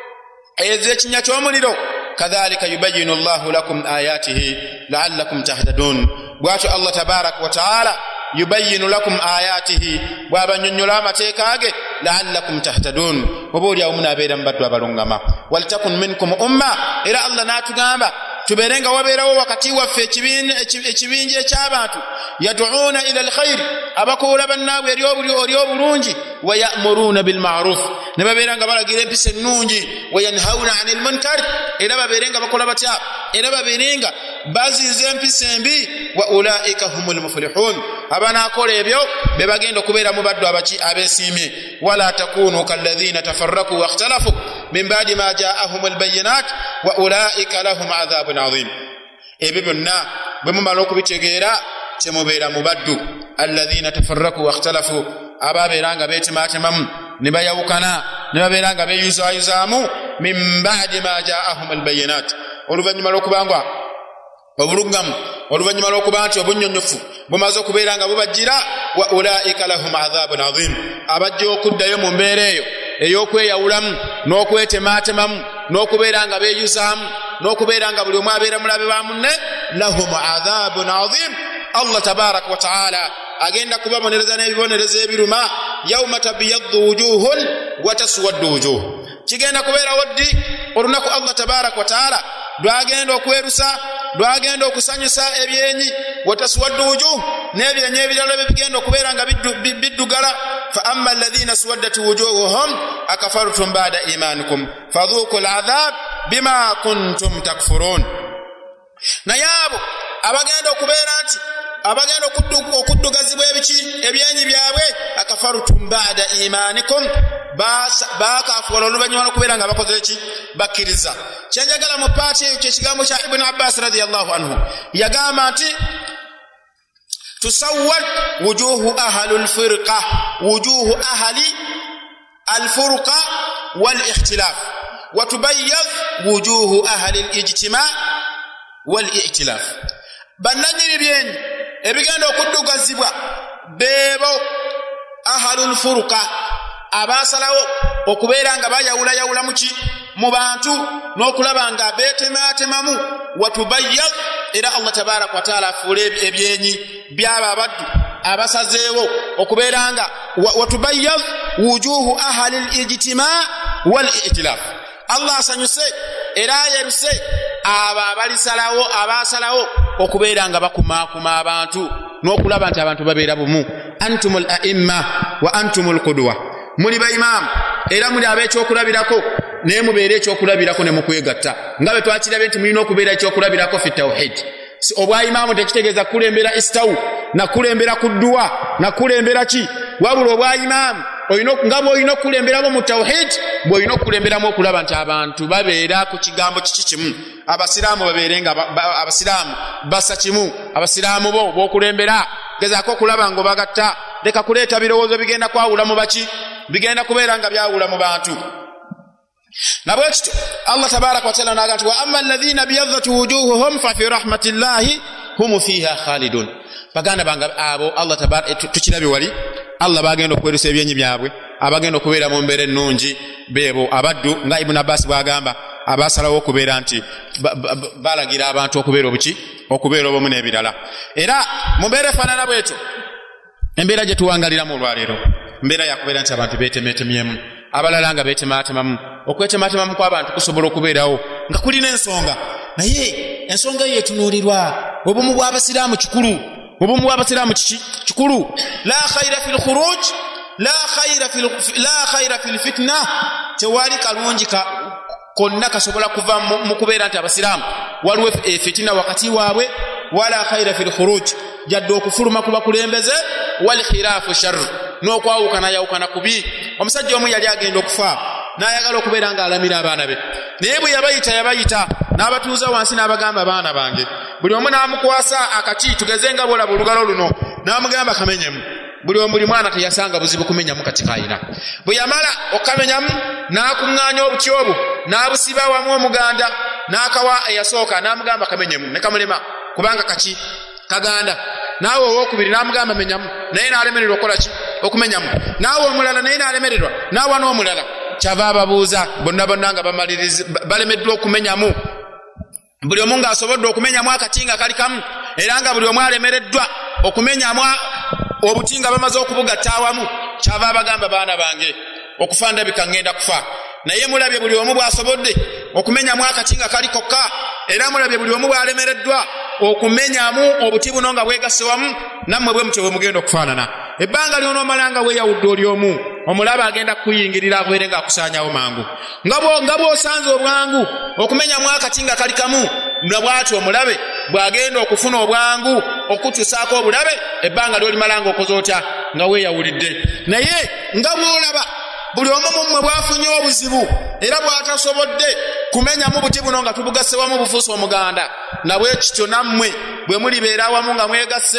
ez'ekinnya ky'omuliro kadhalika yubayyinu Allahu lakum ayatihi la'allakum tahtadun bw'atyo Allah tabaraka wa taala yubayyinu lakum ayatihi bw'abanyonnyola amateeka ge la'allakum tahtadun oba oli awo munaabeera mu baddu abalungama waltakun minkum umma era Allah n'atugamba tubeerenga wabeerawo wakati waffe ekibinja eky'abantu yaduuna ila alkhair abakoola bannaabwe eri obulungi wa ya'muruuna bilma'ruf ne babeeranga balagira empisa ennungi wa yanhawuna anil munkar era babeerenga bakola batya era babeerenga baziiza empisa embi wa ulaika humul muflihun abanaakola ebyo be bagenda okubeera mu baddu abaki abeesiimye wala takunu kalladhina tafarraku wakhtalafu min ba'di ma ja'ahumul bayyinat wa ulaika lahum adhabun adhim ebyo byonna bwe mumala okubitegeera temubeera mu baddu alladhina tafarraku wakhtalafu ababeranga betimatemamu nibayawukana nibaberanga beyuzayuzamu min ba'di ma ja'ahum albayinat oluvanyuma lokubangwa obulugamu oluvanyuma lokuba nti obunyonyofu bumaze okubeeranga bubajjira wa ulaika lahum adhabun adhim abajja okuddayo mu mbeera eyo ey'okweyawulamu n'okwetematemamu n'okubeeranga beeyuzaamu n'okubeeranga buli omu abeera mulabe ba munne lahum adhabun adhim Allah tabaraka wa taala agenda kubabonereza n'ebibonerezo ebiruma yawma tabyaddu wujuhun wa taswaddu wujuh kigenda kubeerawo ddi olunaku Allah tabaraka wa taala lwagenda okwerusa lwagenda okusanyusa ebyenyi wataswaddu wujuh n'ebyenyi ebirala bigenda okubeeranga biddugala fa amma alladhina swaddat wujuhuhum akafartum ba'da imanikum fadhuqu al'adhab bima kuntum takfurun naye abo abagenda okubeera nti abagenda okuddugazibwa ebiki ebyenyi byabwe akafartum ba'da imanikum baakafuula oluvannyuma lw'okubeera nga bakoze eki bakkiriza kyenjagala mu paati eyo kyekigambo kya ibuni abbas radiyallahu anhu yagamba nti tusawwad wujuhu ahli alfirqa wujuhu ahli alfurqa wal ikhtilaf wa tubayyad wujuhu ahli alijtima' wal i'tilaf bannanyiri byenyi ebigenda okuddugazibwa beebo ahli alfurqa abasalawo okubeera nga bayawula yawula muki mu bantu n'okulaba nga beetematemamu watubayyad era Allah tabaaraka wa taala afuule ebyenyi byaba abaddu abasazeewo okubeera nga watubayyad wujuhu ahli al-ijtima' wal i'tilaf Allah asanyuse era yeruse aba abalisalawo abasalawo okubeera nga bakumakuma abantu n'okulaba nti abantu babeera bumu antumul a'imma wa antumul qudwa muli ba imam era muli ab'ekyokulabirako naye mubeere ekyokulabirako ne mukwegatta nga bwe twakirabe nti mulina okubeera ekyokulabirako fi tawhid obwa imamu tekitegeeza kulembera istawu na kulembera kudduwa na kulembera ki wabula obwa imamu nga bw'olina okukulemberamu mu tawhid bw'olina okukulemberamu okulaba nti abantu babeera ku kigambo kiki kimu abasiraamu babeere nga abasiraamu bassa kimu abasiraamu bo b'okulembera gezaako okulaba nga obagatta leka kuleeta birowoozo bigenda kwawula mu baki bigenda kubeera nga byawula mu bantu nabwe kityo Allah tabaaraka wa taala n'agamba nti wa amma alladhina biyaddat wujuhuhum fa fi rahmatillahi hum fiha khalidun baganda bange abo Allah tabaaraka tukirabye wali Allah bagenda okwerusa ebyenyi byabwe abagenda okubeera mu mbeera ennungi beebo abaddu nga Ibn Abbas bwagamba abasalawo okubeera nti balagira abantu okubeera obuki okubeera obumu n'ebirala era mu mbeera efaanana bwetyo embeera gye tuwangaliramu olwaleero mbeera yakubeera nti abantu beetemeetemyemu abalala nga beetematemamu okwetematemamu kw'abantu kusobola okubeerawo nga kulina ensonga naye ensonga eyo etunuulirwa obumu bw'abasiraamu kikulu obumu bw'abasiraamu kikulu la khayra fil khuruj la khayra fil la khayra fil fitna tewali kalungi ka konna kasobola kuva mu kubeera nti abasiraamu waliwo fitina wakati waabwe wala khayra fil khuruj jadde okufuluma ku bakulembeze wal khilaafu sharr n'okwawukana yawukana kubi omusajja omu yali agenda okufa n'ayagala okubeera nga alamira abaana be naye bwe yabayita yabayita n'abatuuza wansi n'abagamba abaana bange buli omu n'amukwasa akati tugeze nga bolaba olugalo luno n'amugamba kamenyemu buli omu buli mwana teyasanga buzibu kumenyamu kati kayina bwe yamala okamenyamu n'akuŋŋaanya obuti obwo n'abusiba wamu omuganda n'akawa eyasooka n'amugamba kamenyemu ne kamulema kubanga kaki kaganda naawe owokubiri n'amugamba menyamu naye n'alemererwa okukola ki okumenyamu naawe omulala naye n'alemererwa naawe n'omulala kyava ababuuza bonna bonna nga bamaliriza balemeddwa okumenyamu buli omu ng'asobodde okumenyamu akati nga kali kamu era nga buli omu alemereddwa okumenyamu obuti nga bamaze okubugatta awamu kyava abagamba baana bange okufa ndabika ngenda kufa naye mulabye buli omu bw'asobodde okumenyamu akati nga kali kokka era mulabye buli omu bw'alemereddwa okumenyamu obuti buno nga bwegasse wamu nammwe bwe mutyo bwe mugenda okufaanana ebbanga ly'onoomala nga weeyawudde oli omu omulaba agenda kukuyingirira abeere ng'akusaanyawo mangu nga bw'osanze obwangu okumenyamu akati nga kali kamu na bw'atyo omulabe bw'agenda okufuna obwangu okutuusaako obulabe ebbanga ly'olimala ng'okoze otya nga weeyawulidde naye nga bw'olaba buli omu mmwe bwafunye obuzibu era bw'atasobodde kumenyamu buti buno nga tubugasse wamu bufuusa omuganda nabwe kityo nammwe bwe mulibeera wamu nga mwegasse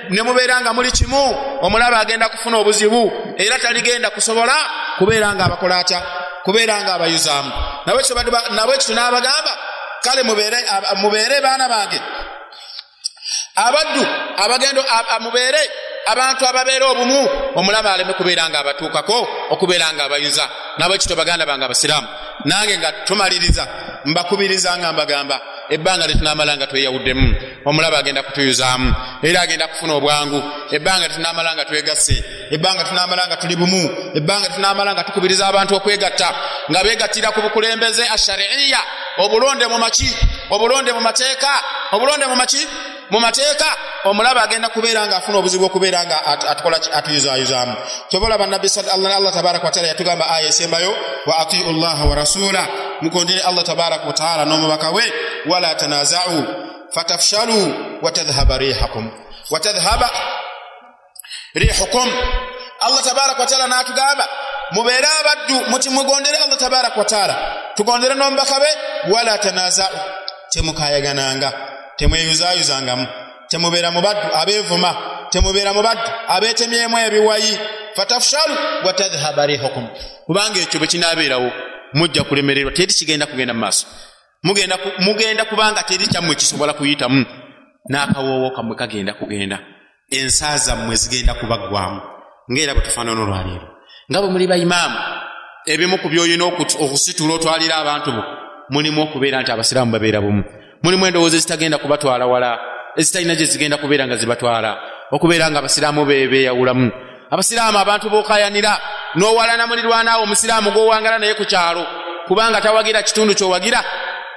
ne mubeeranga muli kimu omulaba agenda kufuna obuzibu era taligenda kusobola kubeeranga abakola atya kubeeranga abayuzaamu nabwe kityo n'abagamba kale mubeere mubeere baana bange abaddu abagendo mubeere abantu ababeera obumu omulaba aleme kubeeranga abatuukako okubeeranga abayuza nabwe kityo baganda bange abasiraamu nange nga tumaliriza mbakubiriza nga mbagamba ebbanga lyetunamalanga tweyawuddemu omulaba agenda kutuyuzaamu era agenda kufuna obwangu ebbanga tunamalanga twegasse ebbanga tunamalanga tuli bumu ebbanga tunamalanga tukubiriza abantu okwegatta nga beegattira ku bukulembeze ashariya obulonde mu maki obulonde mu mateeka obulonde mu maki mu mateeka omulaba agenda kubeeranga afuna obuzibu okubeeranga atukola atuyuzaayuzaamu kyobola banabbi sallallahu Allah tabaraka wa taala yatugamba aya esembayo wa atiu llaha wa rasula mukondere Allah tabaraka wa taala n'omubaka we wala tanaza'u fatafshalu wa tadhhaba rihukum wa tadhhaba rihukum Allah tabaraka wa taala natugamba mubeera abaddu muti mugondere Allah tabaraka wa taala tugondere n'omubaka we wala tanaza'u temukayagananga temweyuzaayuzangamu temubeera mu baddu abeevuma temubeera mu baddu abeetemyemu ebiwayi fatafshalu wa tadhhaba rihukum kubanga ekyo bwe kinaabeerawo mujja kulemererwa teri kigenda kugenda mu maaso mugenda mugenda kubanga teri kyammwe kisobola kuyitamu n'akawoowo kammwe kagenda kugenda ensaaza mmwe zigenda kubaggwamu ng'era bwe tufaanana olwaleero nga bwe muli bayimaamu ebimu ku by'olina okusitula otwalira abantu bo mulimu okubeera nti abasiraamu babeera bumu mulimu endowooza ezitagenda kubatwala wala ezitalina gye zigenda kubeera nga zibatwala okubeera nga abasiraamu beeyawulamu abasiraamu abantu bookayanira n'owalana mulirwanaawo omusiraamu gw'owangala naye ku kyalo kubanga tawagira kitundu ky'owagira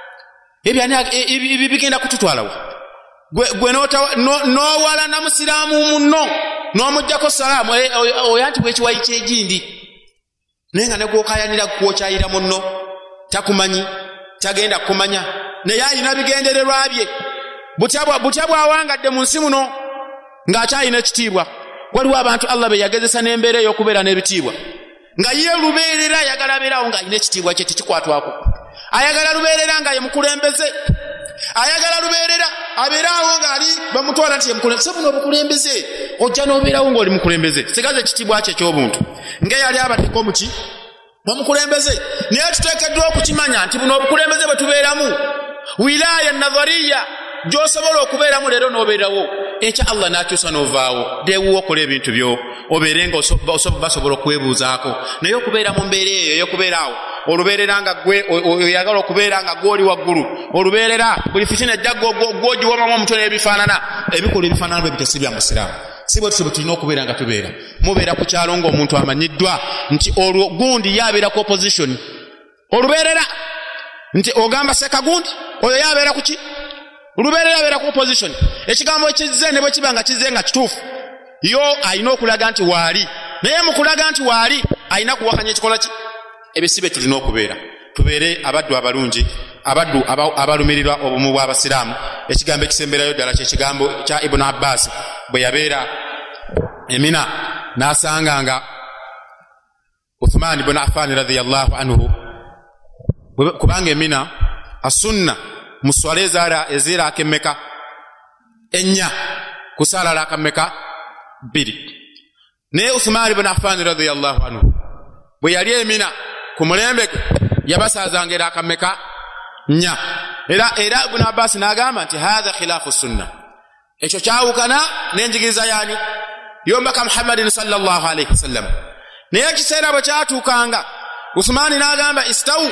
ebyo bigenda kututwalawo gwe n'owalana musiraamu munno n'omuggyako salaamu oyo nti bwekiwayi kyegindi naye nga ne gw'okayanira kwokyayira munno takumanyi tagenda kumanya naye alina bigendererwa bye butya bwawangadde mu nsi muno ng'akyalina ekitiibwa waliwo abantu Allah be yagezesa n'embeera ey'okubeera n'ebitiibwa nga ye lubeerera ayagala abeerawo ng'alina ekitiibwa kye tekikwatwako ayagala lubeerera nga ye mukulembeze ayagala lubeerera abeerawo ng'ali bamutwala nti ye mukulembeze buno obukulembeze ojja n'obeerawo ng'oli mukulembeze sigaza ekitiibwa kye eky'obuntu ng'eyali abaddeko muki omukulembeze naye tuteekeddwa okukimanya nti buno obukulembeze bwe tubeeramu wilaaya nadhariya gy'osobola okubeeramu leero n'obeerawo ekya Allah n'akyusa n'ovaawo deewuwo okola ebintu byo obeere nga basobola okwebuuzaako naye okubeera mu mbeera eyo ey'okubeeraawo olubeerera nga gwe oyagala okubeera nga gw'oli waggulu olubeerera buli fitina ejja gw'ogiwomamu omutwe n'ebifaanana ebikola ebifaanana bwe bitesi bya musiraamu si bwe tusobola tulina okubeera nga tubeera mubeera ku kyalo ng'omuntu amanyiddwa nti olwo gundi yabeera ku opposition olubeerera nti ogamba seka gundi oyo yabeera ku ki olubeerera yabeera ku opposition ekigambo ekizze ne bwe kiba nga kizze nga kituufu yo alina okulaga nti waali naye mu kulaga nti waali alina kuwakanya ekikola ki ebisibe tulina okubeera tubeere abaddu abalungi abaddu abalumirirwa obumu bw'abasiraamu ekigambo ekisemberayo ddala kyekigambo kya Ibn Abbas bwe yabeera emina n'asanganga Uthman ibn Affan radhiyallahu anhu kubanga emina asunna muswala ezaara eziira akemmeka ennya kusaala lakameka bbiri naye Uthman ibn Affan radhiyallahu anhu bwe yali emina ku mulembe yabasaazanga era akameka nnya era era Ibn Abbas n'agamba nti hadha khilaafu sunna ekyo kyawukana n'enjigiriza yani yombaka Muhammadin sallallahu alayhi wasallam naye ekiseera bwe kyatuukanga Uthman n'agamba istawu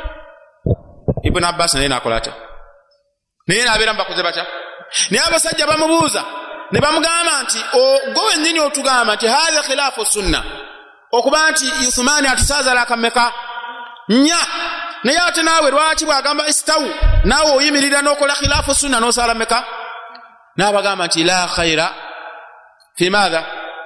Ibn Abbas naye n'akola atya naye n'abeera mbakoze batya naye abasajja bamubuuza ne bamugamba nti gwe wennyini otugamba nti hadha khilaafu sunna okuba nti Uthman atusaaza akameka nnya naye ate naawe lwaki bwagamba istawu naawe oyimirira n'okola khilaafu sunna n'osaala meka n'abagamba nti la khaira fi madha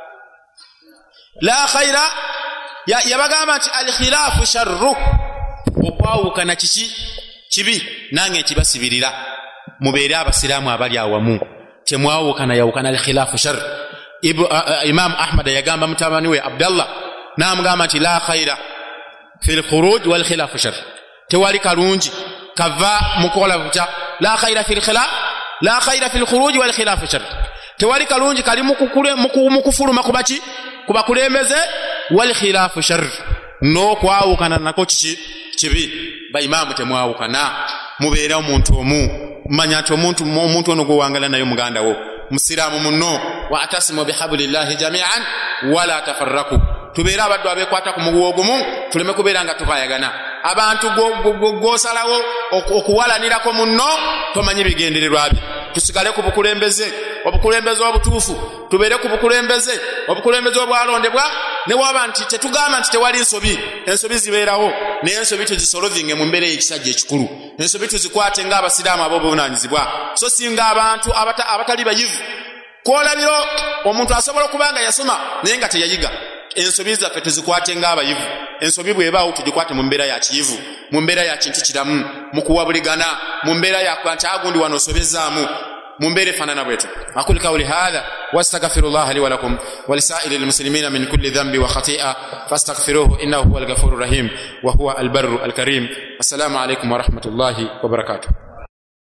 la khaira yabagamba nti al khilaafu sharru okwawukana kiki kibi nange nkibasibirira mubeere abasiraamu abali awamu temwawukana yawukana al khilaafu sharru Imam Ahmad yagamba mutabani we Abdallah n'amugamba nti la khaira fil khuruj wal khilaf shar tewali kalungi kava mukola buta la khaira fil khilaf la khaira fil khuruj wal khilaf shar tewali kalungi kali mukukule mukufuluma kubaki kubakulembeze wal khilafu shar no kwawukana nako kichi kibi ba imamu temwawukana mubeera omuntu omu manya nti omuntu omuntu ono gwewangala nayo muganda wo musiramu munno wa atasimu bihablillahi jami'an wala tafarraku tubeera abaddu abekwata ku muguwa ogumu tuleme kubeera nga tukayagana abantu gosalawo okuwalanirako munno tomanyi bigendererwa bye tusigale ku bukulembeze obukulembeze obutuufu tubeere ku bukulembeze obukulembeze obwalondebwa ne waba nti tetugamba nti tewali ensobi ensobi zibeerawo naye ensobi tuzisolovinge mu mbeera y'ekisajja ekikulu ensobi tuzikwate ng'abasiraamu ab'obuvunaanyizibwa so singa abantu abatali bayivu kwolabiro omuntu asobola okuba nga yasoma naye nga teyayiga ensobi zaffe tuzikwate ng'abayivu ensobi bwebaawo tugikwate mu mbeera ya kiyivu mu mbeera ya kintu kiramu mu kuwabuligana mu mbeera ya kwantagundi wano osobezaamu mu mbeera efaanana bwetu aqulu qawli hadha wastaghfirullaha li wa lakum wa lisaa'iril muslimina min kulli dhanbi wa khati'a fastaghfiruhu innahu huwal ghafurur rahim wa huwa al barru al karim assalamu alaykum wa rahmatullahi wa barakatuh.